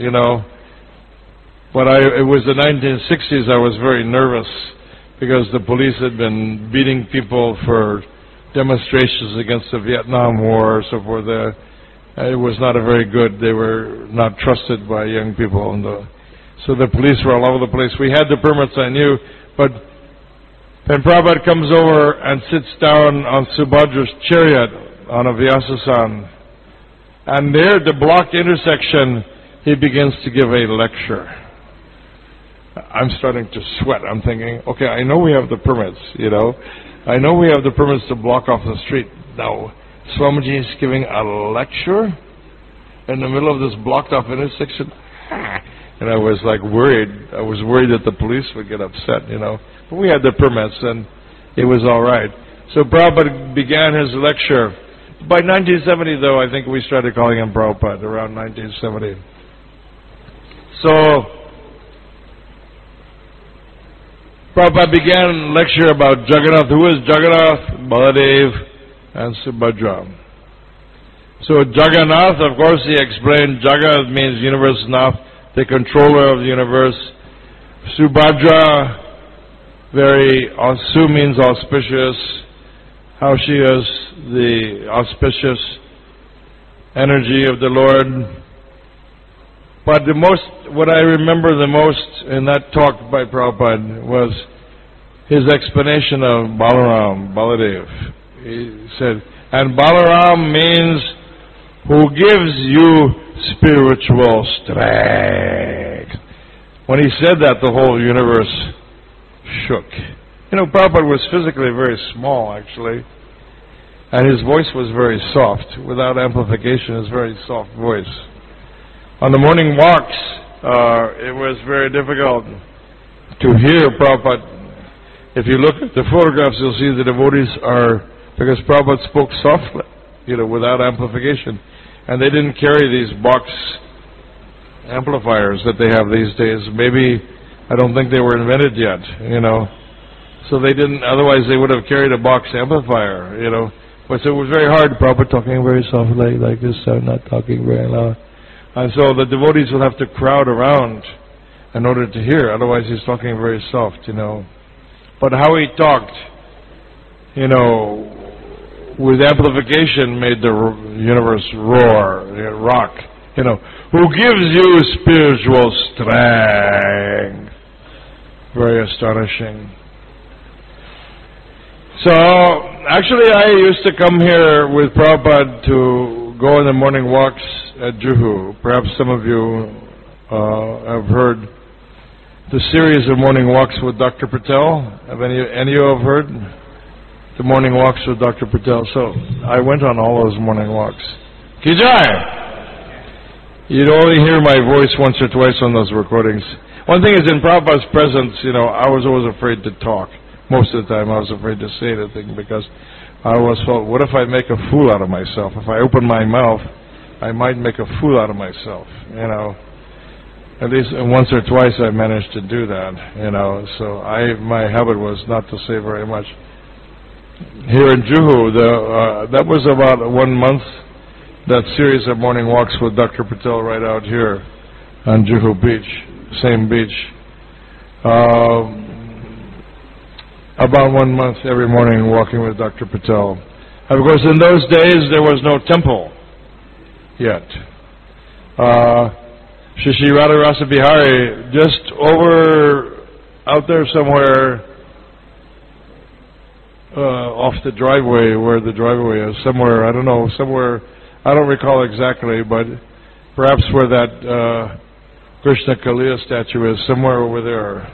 [SPEAKER 1] But it was the 1960s, I was very nervous, because the police had been beating people for demonstrations against the Vietnam War or so forth. It was not they were not trusted by young people. So the police were all over the place. We had the permits, I knew, but when Prabhupada comes over and sits down on Subhadra's chariot on a Vyasasan, and there, the blocked intersection, he begins to give a lecture. I'm starting to sweat. I'm thinking, okay, I know we have the permits, I know we have the permits to block off the street. Now, Swamiji is giving a lecture in the middle of this blocked off intersection. And I was worried. I was worried that the police would get upset, But we had the permits and it was all right. So Prabhupada began his lecture. By 1970, though, I think we started calling him Prabhupada, around 1970. So Prabhupada began a lecture about Jagannath. Who is Jagannath? Baladev and Subhadra. So Jagannath, of course, he explained, Jagannath means universe nath, the controller of the universe. Subhadra, Su means auspicious, how she is the auspicious energy of the Lord. But what I remember the most in that talk by Prabhupada was his explanation of Baladev. He said, and Balaram means who gives you spiritual strength. When he said that, the whole universe shook. Prabhupada was physically very small, actually, and his voice was very soft, without amplification, his very soft voice. On the morning walks, it was very difficult to hear Prabhupada. If you look at the photographs, you'll see the devotees because Prabhupada spoke softly, without amplification. And they didn't carry these box amplifiers that they have these days. Maybe, I don't think they were invented yet, So they didn't, otherwise they would have carried a box amplifier, But so it was very hard, Prabhupada talking very softly like this, not talking very loud. And so the devotees will have to crowd around in order to hear, otherwise he's talking very soft, But how he talked, with amplification made the universe roar, rock, who gives you spiritual strength. Very astonishing. So, actually I used to come here with Prabhupada to go on the morning walks at Juhu. Perhaps some of you have heard the series of morning walks with Dr. Patel. Have any of you have heard the morning walks with Dr. Patel? So I went on all those morning walks. Kijai! You'd only hear my voice once or twice on those recordings. One thing is, in Prabhupada's presence, I was always afraid to talk. Most of the time I was afraid to say anything because I always felt, what if I make a fool out of myself? If I open my mouth, I might make a fool out of myself, you know. At least once or twice I managed to do that, you know. So my habit was not to say very much. Here in Juhu, that was about 1 month, that series of morning walks with Dr. Patel right out here on Juhu Beach, same beach. About 1 month every morning walking with Dr. Patel. Of course, in those days there was no temple yet. Shri Radha Rasa Bihari, just over out there somewhere off the driveway, where the driveway is, somewhere, I don't know, somewhere, I don't recall exactly, but perhaps where that Krishna Kaliya statue is, somewhere over there,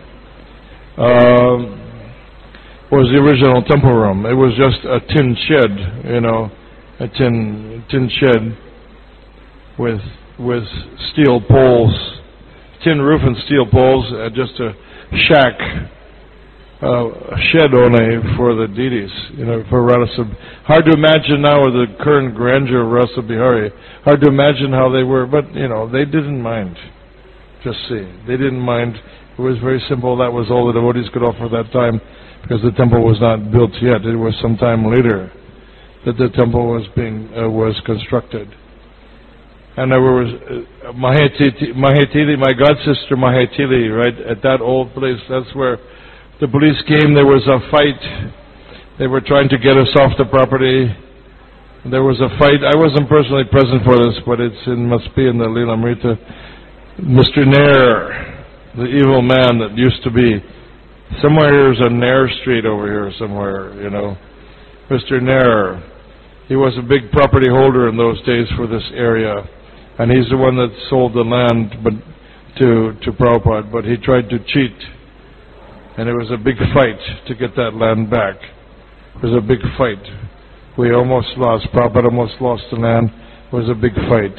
[SPEAKER 1] was the original temple room. It was just a tin shed, you know, a tin shed with steel poles, tin roof and steel poles, just a shack, a shed only for the deities, you know, for Rasa. Hard to imagine now with the current grandeur of Rasa Bihari. Hard to imagine how they were, but, you know, they didn't mind. Just see, they didn't mind. It was very simple. That was all the devotees could offer that time, because the temple was not built yet. It was some time later that the temple was constructed. And there was Mahetili, my god sister Mahetili, right at that old place. That's where the police came. There was a fight. They were trying to get us off the property. There was a fight. I wasn't personally present for this, but must be in the Lilamrita. Mr. Nair, the evil man that used to be. Somewhere there's a Nair Street over here somewhere, you know. Mr. Nair, he was a big property holder in those days for this area. And he's the one that sold the land to Prabhupada, but he tried to cheat. And it was a big fight to get that land back. It was a big fight. We almost lost. Prabhupada almost lost the land. It was a big fight.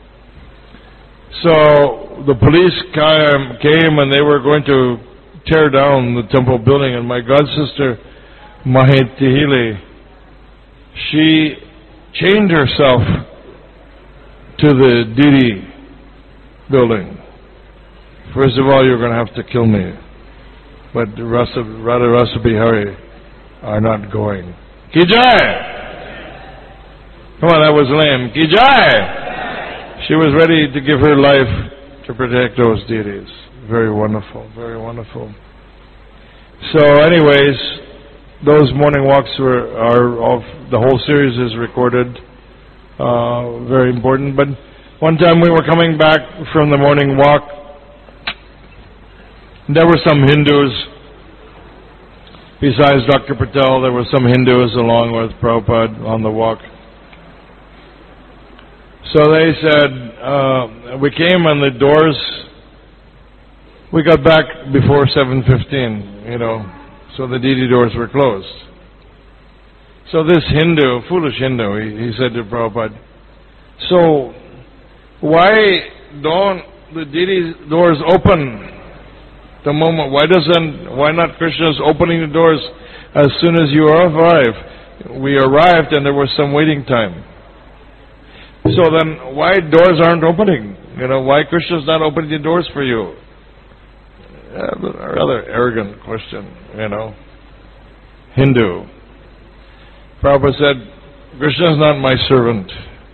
[SPEAKER 1] So the police came and they were going to tear down the temple building. And my god sister, Mahetili, she chained herself to the deity building. First of all, you're going to have to kill me. But Radha Rasa Bihari are not going. Ki Jai! Come on, that was lame. Ki Jai! She was ready to give her life to protect those deities. Very wonderful, very wonderful. So anyways, those morning walks the whole series is recorded. Very important. But one time we were coming back from the morning walk, there were some Hindus. Besides Dr. Patel, there were some Hindus along with Prabhupada on the walk. So they said, we came and the doors, we got back before 7:15, you know, so the deity doors were closed. So this Hindu, foolish Hindu, he said to Prabhupada, so why don't the deity doors open the moment? Why not Krishna's opening the doors as soon as you arrive? We arrived and there was some waiting time. So then why doors aren't opening? You know, why Krishna's not opening the doors for you? A rather arrogant question, you know. Hindu. Prabhupada said, Krishna is not my servant.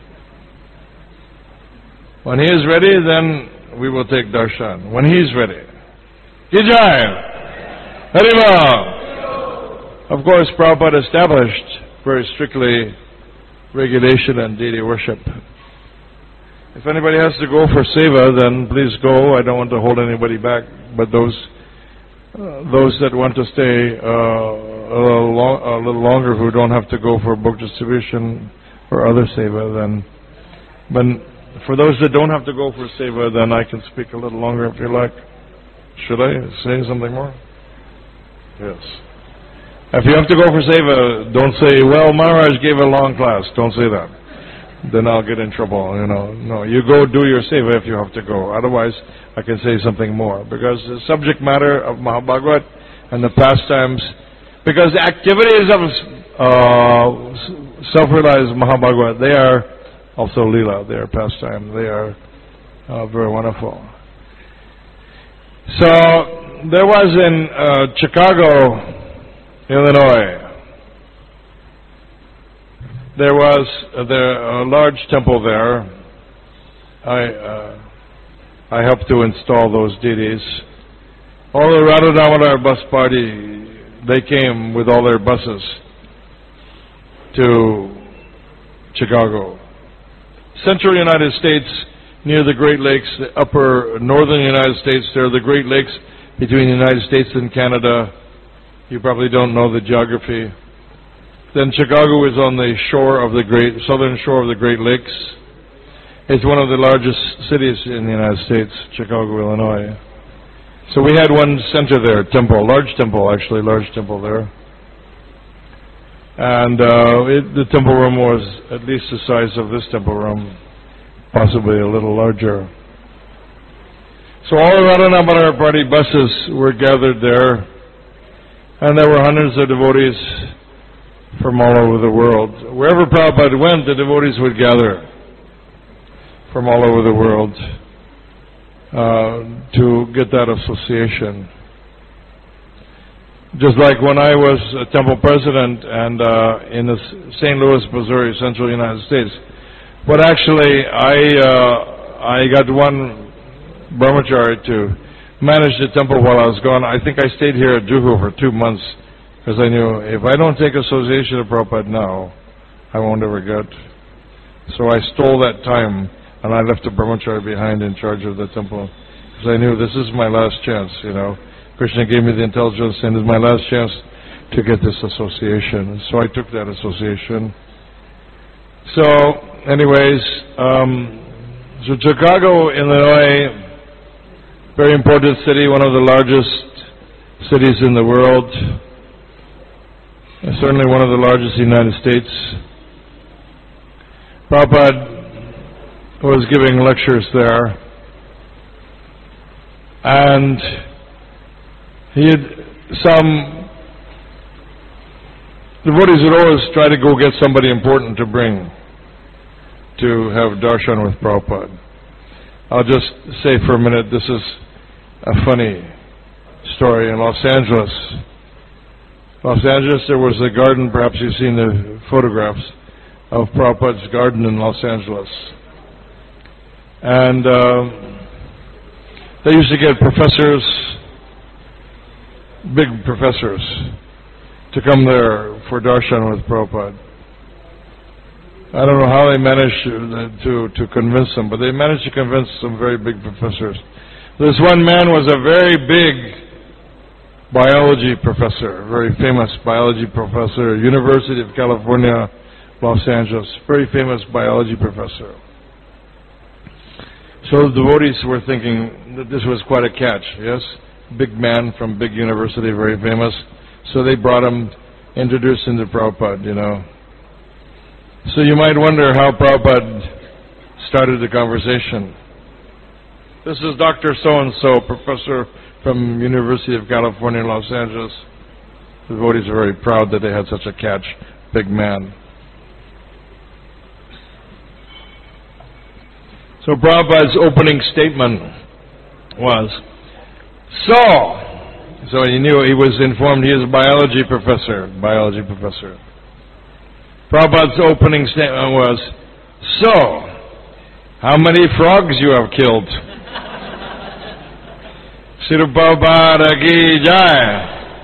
[SPEAKER 1] When he is ready, then we will take darshan. When he is ready. Ki Jai! Harima! Of course, Prabhupada established very strictly regulation and deity worship. If anybody has to go for seva, then please go. I don't want to hold anybody back. But those that want to stay a little longer, who don't have to go for book distribution or other seva, then. But for those that don't have to go for seva, then I can speak a little longer if you like. Should I say something more? Yes. If you have to go for seva, don't say, well, Maharaj gave a long class. Don't say that. Then I'll get in trouble, you know. No, you go do your seva if you have to go. Otherwise, I can say something more. Because the subject matter of Mahabhagavad and the pastimes, because the activities self-realized Mahabhagavad, they are also Leela, they are pastime, they are very wonderful. So there was in Chicago, Illinois, there was a large temple there. I helped to install those deities. All the Radha Damodar bus party, they came with all their buses to Chicago. Central United States, near the Great Lakes, the upper northern United States, there are the Great Lakes between the United States and Canada. You probably don't know the geography. Then Chicago is on the shore of the southern shore of the Great Lakes. It's one of the largest cities in the United States, Chicago, Illinois. So we had one center there, large temple there. And the temple room was at least the size of this temple room, possibly a little larger. So all the Radha Damodar party buses were gathered there, and there were hundreds of devotees from all over the world. Wherever Prabhupada went, the devotees would gather from all over the world to get that association. Just like when I was a temple president and in the St. Louis, Missouri, central United States, but actually I got one brahmachari to manage the temple while I was gone. I think I stayed here at Juhu for 2 months because I knew if I don't take association of Prabhupada now, I won't ever get. So I stole that time and I left the brahmachari behind in charge of the temple because I knew this is my last chance, Krishna gave me the intelligence and it's my last chance to get this association. So I took that association. So anyways, so Chicago, Illinois, very important city, one of the largest cities in the world, and certainly one of the largest in the United States. Prabhupada was giving lectures there, and he had some devotees would always try to go get somebody important to bring to have darshan with Prabhupada. I'll just say for a minute, this is a funny story in Los Angeles. Los Angeles, there was a garden, perhaps you've seen the photographs of Prabhupada's garden in Los Angeles. And they used to get professors, big professors, to come there for darshan with Prabhupada. I don't know how they managed to convince them, but they managed to convince some very big professors. This one man was a very big biology professor, very famous biology professor, University of California, Los Angeles, very famous biology professor. So the devotees were thinking that this was quite a catch, yes? Big man from big university, very famous. So they brought him, introduced him to Prabhupada, So you might wonder how Prabhupada started the conversation. This is Dr. So-and-so, professor from University of California, Los Angeles. The devotees are very proud that they had such a catch, big man. So Prabhupada's opening statement was, so he knew, he was informed he is a biology professor. Prabhupada's opening statement was, so, how many frogs you have killed? Srila Prabhupada ki jai.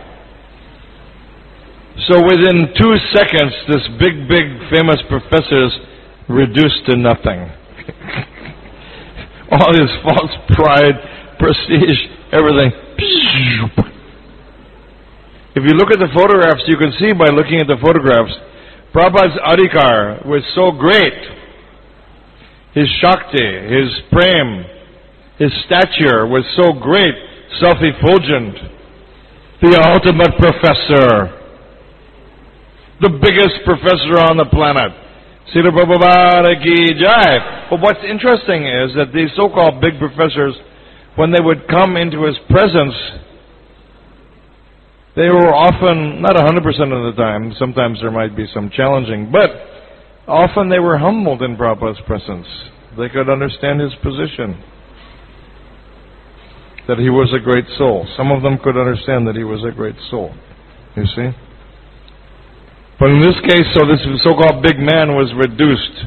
[SPEAKER 1] So within 2 seconds, this big famous professor is reduced to nothing. All his false pride, prestige, everything. If you look at the photographs, you can see by looking at the photographs, Prabhupada's adhikar was so great. His shakti, his prem, his stature was so great, self-effulgent. The ultimate professor. The biggest professor on the planet. Srila Prabhupada ki jai. But what's interesting is that these so-called big professors, when they would come into his presence, They were often, not 100% of the time, sometimes there might be some challenging, but often they were humbled in Prabhupada's presence. They could understand his position, that he was a great soul. Some of them could understand that he was a great soul, you see. But in this case, so this so-called big man was reduced,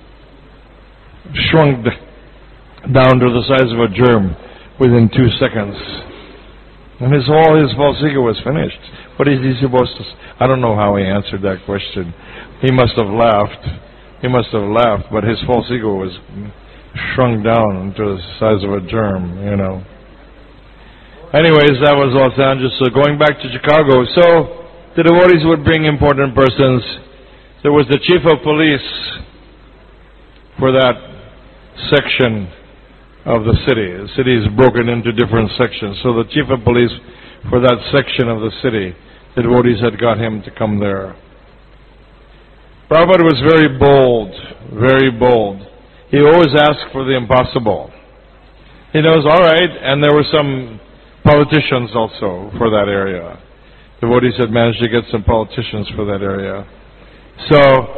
[SPEAKER 1] shrunk down to the size of a germ within 2 seconds. And all his false ego was finished. What is he supposed to... I don't know how he answered that question. He must have laughed. He must have laughed, but his false ego was shrunk down to the size of a germ, you know. Anyways, that was Los Angeles. So going back to Chicago, so the devotees would bring important persons. There was the chief of police for that section of the city. The city is broken into different sections. So the chief of police for that section of the city, the devotees had got him to come there. Prabhupada was very bold, very bold. He always asked for the impossible. He knows, all right, and there were some politicians also for that area. Devotees had managed to get some politicians for that area. So,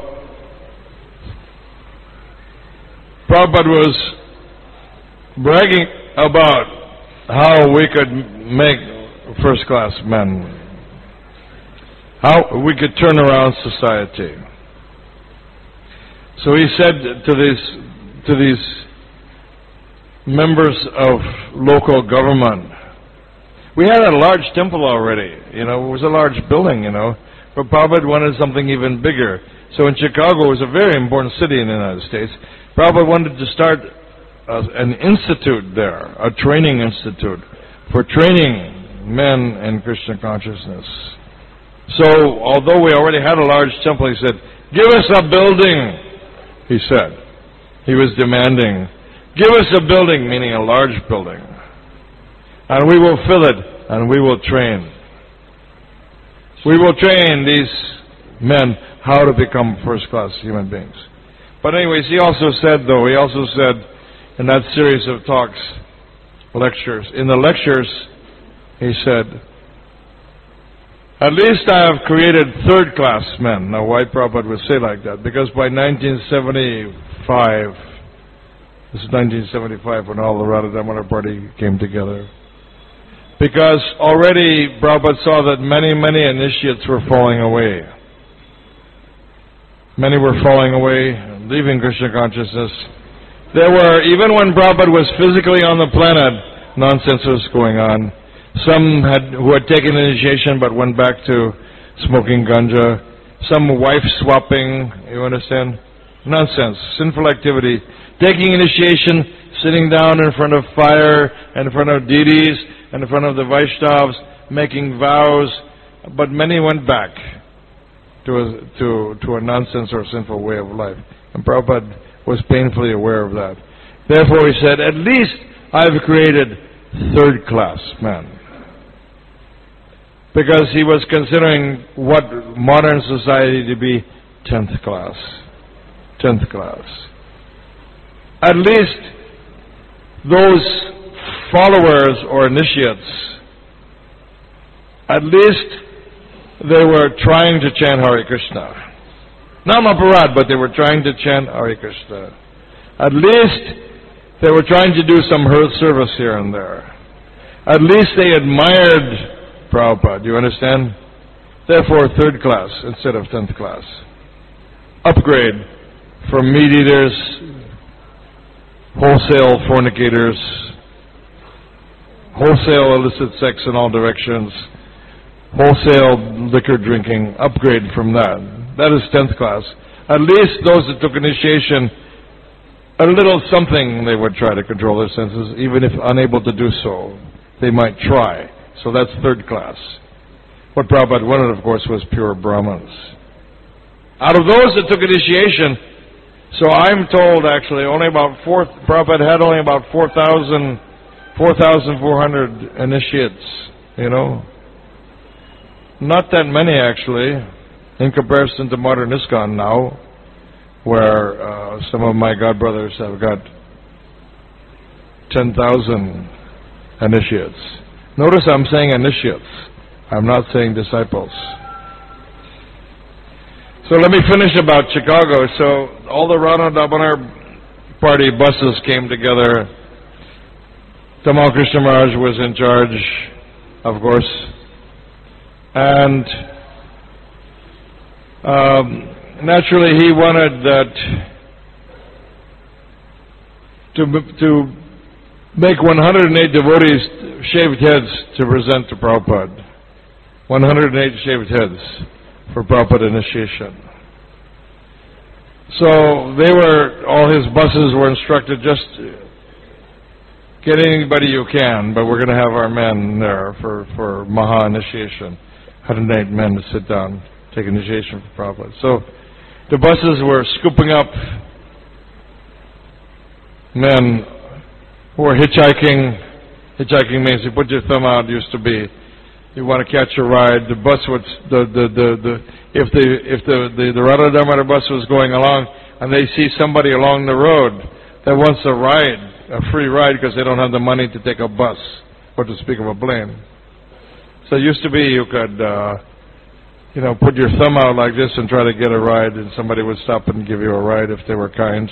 [SPEAKER 1] Prabhupada was bragging about how we could make first-class men, how we could turn around society. So he said to these members of local government, we had a large temple already, you know, it was a large building, you know, but Prabhupada wanted something even bigger. So in Chicago, it was a very important city in the United States, Prabhupada wanted to start an institute there, a training institute for training men in Krishna consciousness. So, although we already had a large temple, he said, give us a building, he said. He was demanding, give us a building, meaning a large building, and we will fill it, and we will train. We will train these men how to become first-class human beings. But anyways, he also said, in that series of talks, lectures, in the lectures, he said, at least I have created third-class men. Now, why Prabhupada would say like that? Because by 1975, this is 1975 when all the Radha Damodar party came together, because already Prabhupada saw that many initiates were falling away. Many were falling away, leaving Krishna consciousness. There were, even when Prabhupada was physically on the planet, nonsense was going on. Some who had taken initiation but went back to smoking ganja. Some wife swapping, you understand? Nonsense, sinful activity. Taking initiation, sitting down in front of fire, in front of deities, in front of the Vaishnavas, making vows. But many went back to a nonsense or sinful way of life. And Prabhupada was painfully aware of that. Therefore he said, at least I've created third-class men. Because he was considering what modern society to be 10th class. 10th class. At least those followers or initiates, at least they were trying to chant Hare Krishna. Not Mahabharat, but they were trying to chant Hare Krishna. At least they were trying to do some service here and there. At least they admired Prabhupada, you understand? Therefore, third class instead of 10th class. Upgrade from meat eaters, wholesale fornicators, wholesale illicit sex in all directions, wholesale liquor drinking, upgrade from that. That is 10th class. At least those that took initiation, a little something they would try to control their senses, even if unable to do so. They might try. So that's third class. What Prabhupada wanted, of course, was pure Brahmins. Out of those that took initiation, so I'm told actually only about Prabhupada had only about 4,400 initiates, you know. Not that many actually, in comparison to modern ISKCON now, where some of my godbrothers have got 10,000 initiates. Notice I'm saying initiates. I'm not saying disciples. So let me finish about Chicago. So all the Radha Damodar Party buses came together. Tamal Krishna Maharaj was in charge, of course. And naturally he wanted that to make 108 devotees shaved heads to present to Prabhupada. 108 shaved heads for Prabhupada initiation. So all his buses were instructed, just get anybody you can, but we're going to have our men there for Maha initiation. 108 men to sit down, take initiation for Prabhupada. So the buses were scooping up men who were hitchhiking. Hitchhiking means you put your thumb out. Used to be you want to catch a ride. The bus would if the Radha Damodar bus was going along and they see somebody along the road that wants a ride, a free ride, because they don't have the money to take a bus or to speak of a plane. So it used to be you could put your thumb out like this and try to get a ride, and somebody would stop and give you a ride if they were kind.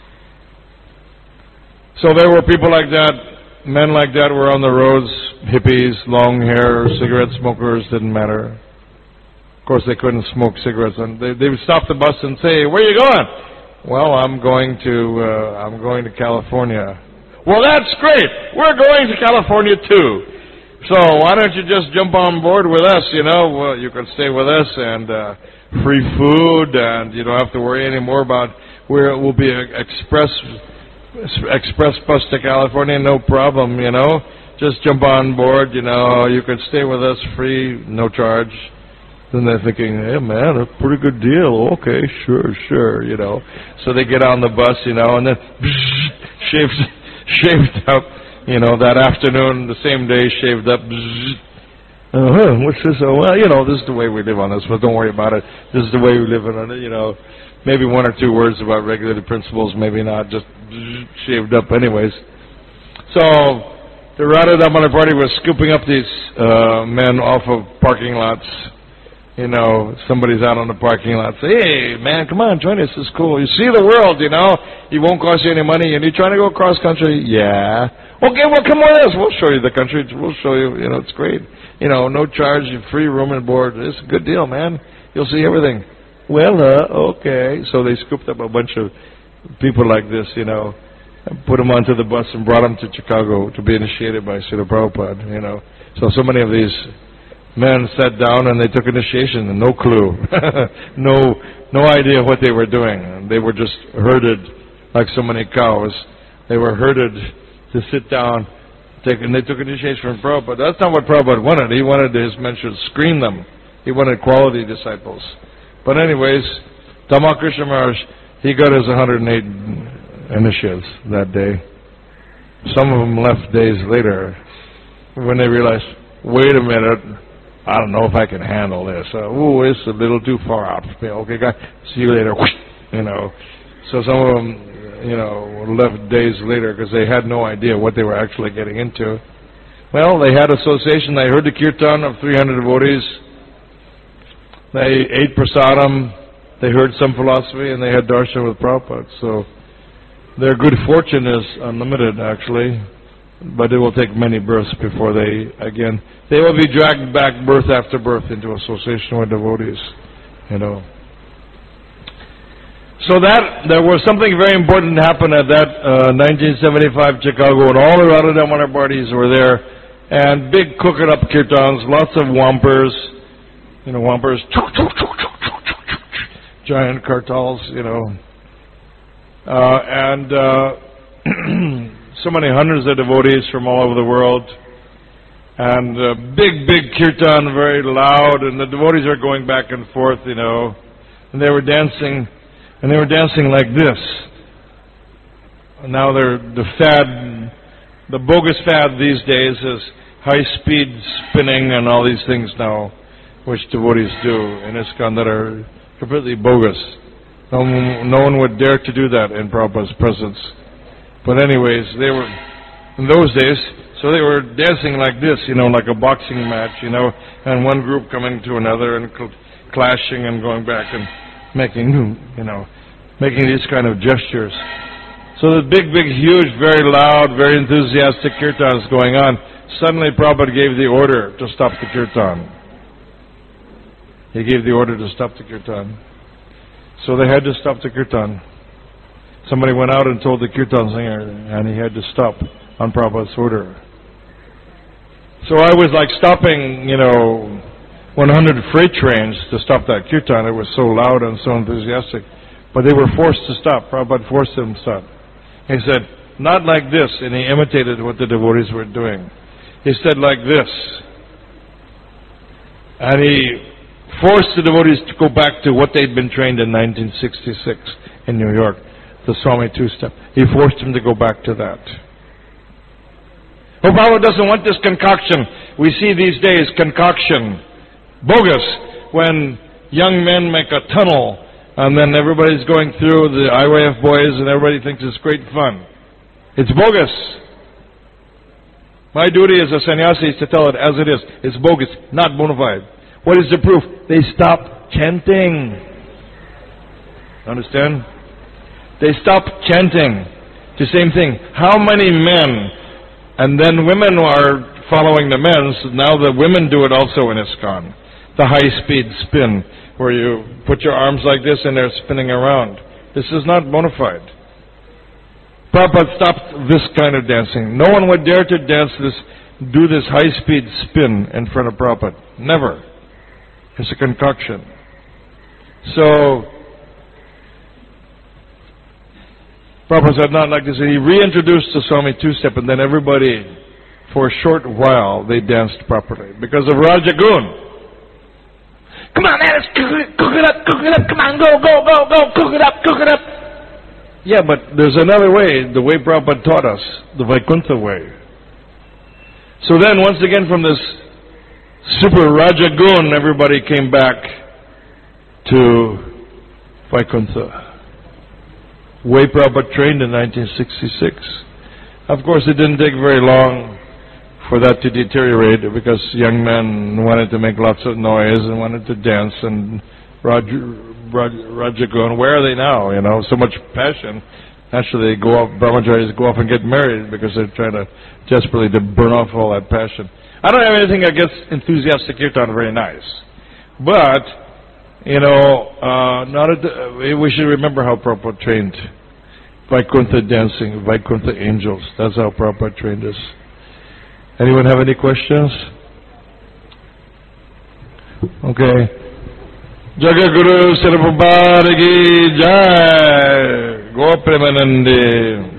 [SPEAKER 1] So there were people like that, men like that were on the roads, hippies, long hair, cigarette smokers, didn't matter. Of course, they couldn't smoke cigarettes, and they would stop the bus and say, "Where are you going?" "Well, I'm going to California." "Well, that's great. We're going to California too. So why don't you just jump on board with us? Well, you can stay with us and free food, and you don't have to worry anymore about where it will be an express bus to California, no problem, Just jump on board, you can stay with us free, no charge." Then they're thinking, "Hey man, that's a pretty good deal. Okay, sure, So they get on the bus, and then shaved up, that afternoon, the same day, shaved up. What's this? Oh, well, this is the way we live on this, but don't worry about it. This is the way we live on it, Maybe one or two words about regulated principles, maybe not, just shaved up anyways. So the Radha Damodar Party was scooping up these men off of parking lots. Somebody's out on the parking lot, say, "Hey man, come on, join us, it's cool. You see the world, it won't cost you any money, and you're trying to go cross country." "Yeah." "Okay, well come with us, we'll show you the country, we'll show you, it's great. No charge, free room and board, it's a good deal, man. You'll see everything." "Well, okay." So they scooped up a bunch of people like this, and put them onto the bus and brought them to Chicago to be initiated by Srila Prabhupada, So many of these men sat down and they took initiation and no clue, no idea what they were doing. They were just herded like so many cows. They were herded to sit down, and they took initiation from Prabhupada. That's not what Prabhupada wanted. He wanted his men should screen them. He wanted quality disciples. But anyways, Tamal Krishna Maharaj, he got his 108 initiates that day. Some of them left days later when they realized, wait a minute, I don't know if I can handle this. It's a little too far out for me. Okay, guys, see you later. So some of them, left days later because they had no idea what they were actually getting into. Well, they had association. They heard the kirtan of 300 devotees. They ate prasadam. They heard some philosophy, and they had darshan with Prabhupada. So their good fortune is unlimited, actually. But it will take many births before they will be dragged back birth after birth into association with devotees, So there was something very important that happened at that 1975 Chicago, and all the Radha Damodar parties were there, and big cook-it-up kirtans, lots of wampers, wampers, giant kartals, and so many hundreds of devotees from all over the world, and big kirtan, very loud, and the devotees are going back and forth, and they were dancing like this. Now the bogus fad these days is high-speed spinning and all these things now, which devotees do in ISKCON that are completely bogus. No one would dare to do that in Prabhupada's presence. But anyways, in those days. So they were dancing like this, like a boxing match, and one group coming to another and clashing and going back and making these kind of gestures. So the big, huge, very loud, very enthusiastic kirtans going on. Suddenly Prabhupada gave the order to stop the kirtan. He gave the order to stop the kirtan. So they had to stop the kirtan. Somebody went out and told the kirtan singer, and he had to stop on Prabhupada's order. So I was like stopping, 100 freight trains to stop that kirtan. It was so loud and so enthusiastic. But they were forced to stop. Prabhupada forced them to stop. He said, not like this, and he imitated what the devotees were doing. He said like this. And he forced the devotees to go back to what they'd been trained in 1966 in New York, the Swami two-step. He forced them to go back to that. Oh, Prabhupada doesn't want this concoction. We see these days concoction, bogus, when young men make a tunnel and then everybody's going through the IYF boys and everybody thinks it's great fun. It's bogus. My duty as a sannyasi is to tell it as it is. It's bogus, not bona fide. What is the proof? They stopped chanting. Understand? They stopped chanting. The same thing. How many men? And then women are following the men, so now the women do it also in ISKCON. The high-speed spin, where you put your arms like this and they're spinning around. This is not bona fide. Prabhupada stopped this kind of dancing. No one would dare to do this high-speed spin in front of Prabhupada. Never. It's a concoction. So, Prabhupada said not like this. He reintroduced the Swami two-step, and then everybody, for a short while, they danced properly. Because of Rajagun. Come on, man, let's cook it up, come on, go, cook it up. Yeah, but there's another way, the way Prabhupada taught us, the Vaikuntha way. So then, once again, from this super Rajagun, everybody came back to Vaikuntha. Way Prabhupada trained in 1966. Of course, it didn't take very long for that to deteriorate because young men wanted to make lots of noise and wanted to dance, and Rajagun, where are they now? So much passion. Actually, brahmacharis go off and get married because they're trying to desperately to burn off all that passion. I don't have anything against enthusiastic kirtan, very nice. But, we should remember how Prabhupada trained Vaikuntha dancing, Vaikuntha angels. That's how Prabhupada trained us. Anyone have any questions? Okay. Jagaguru Srila Prabhupada ki Jai. Go Premanande.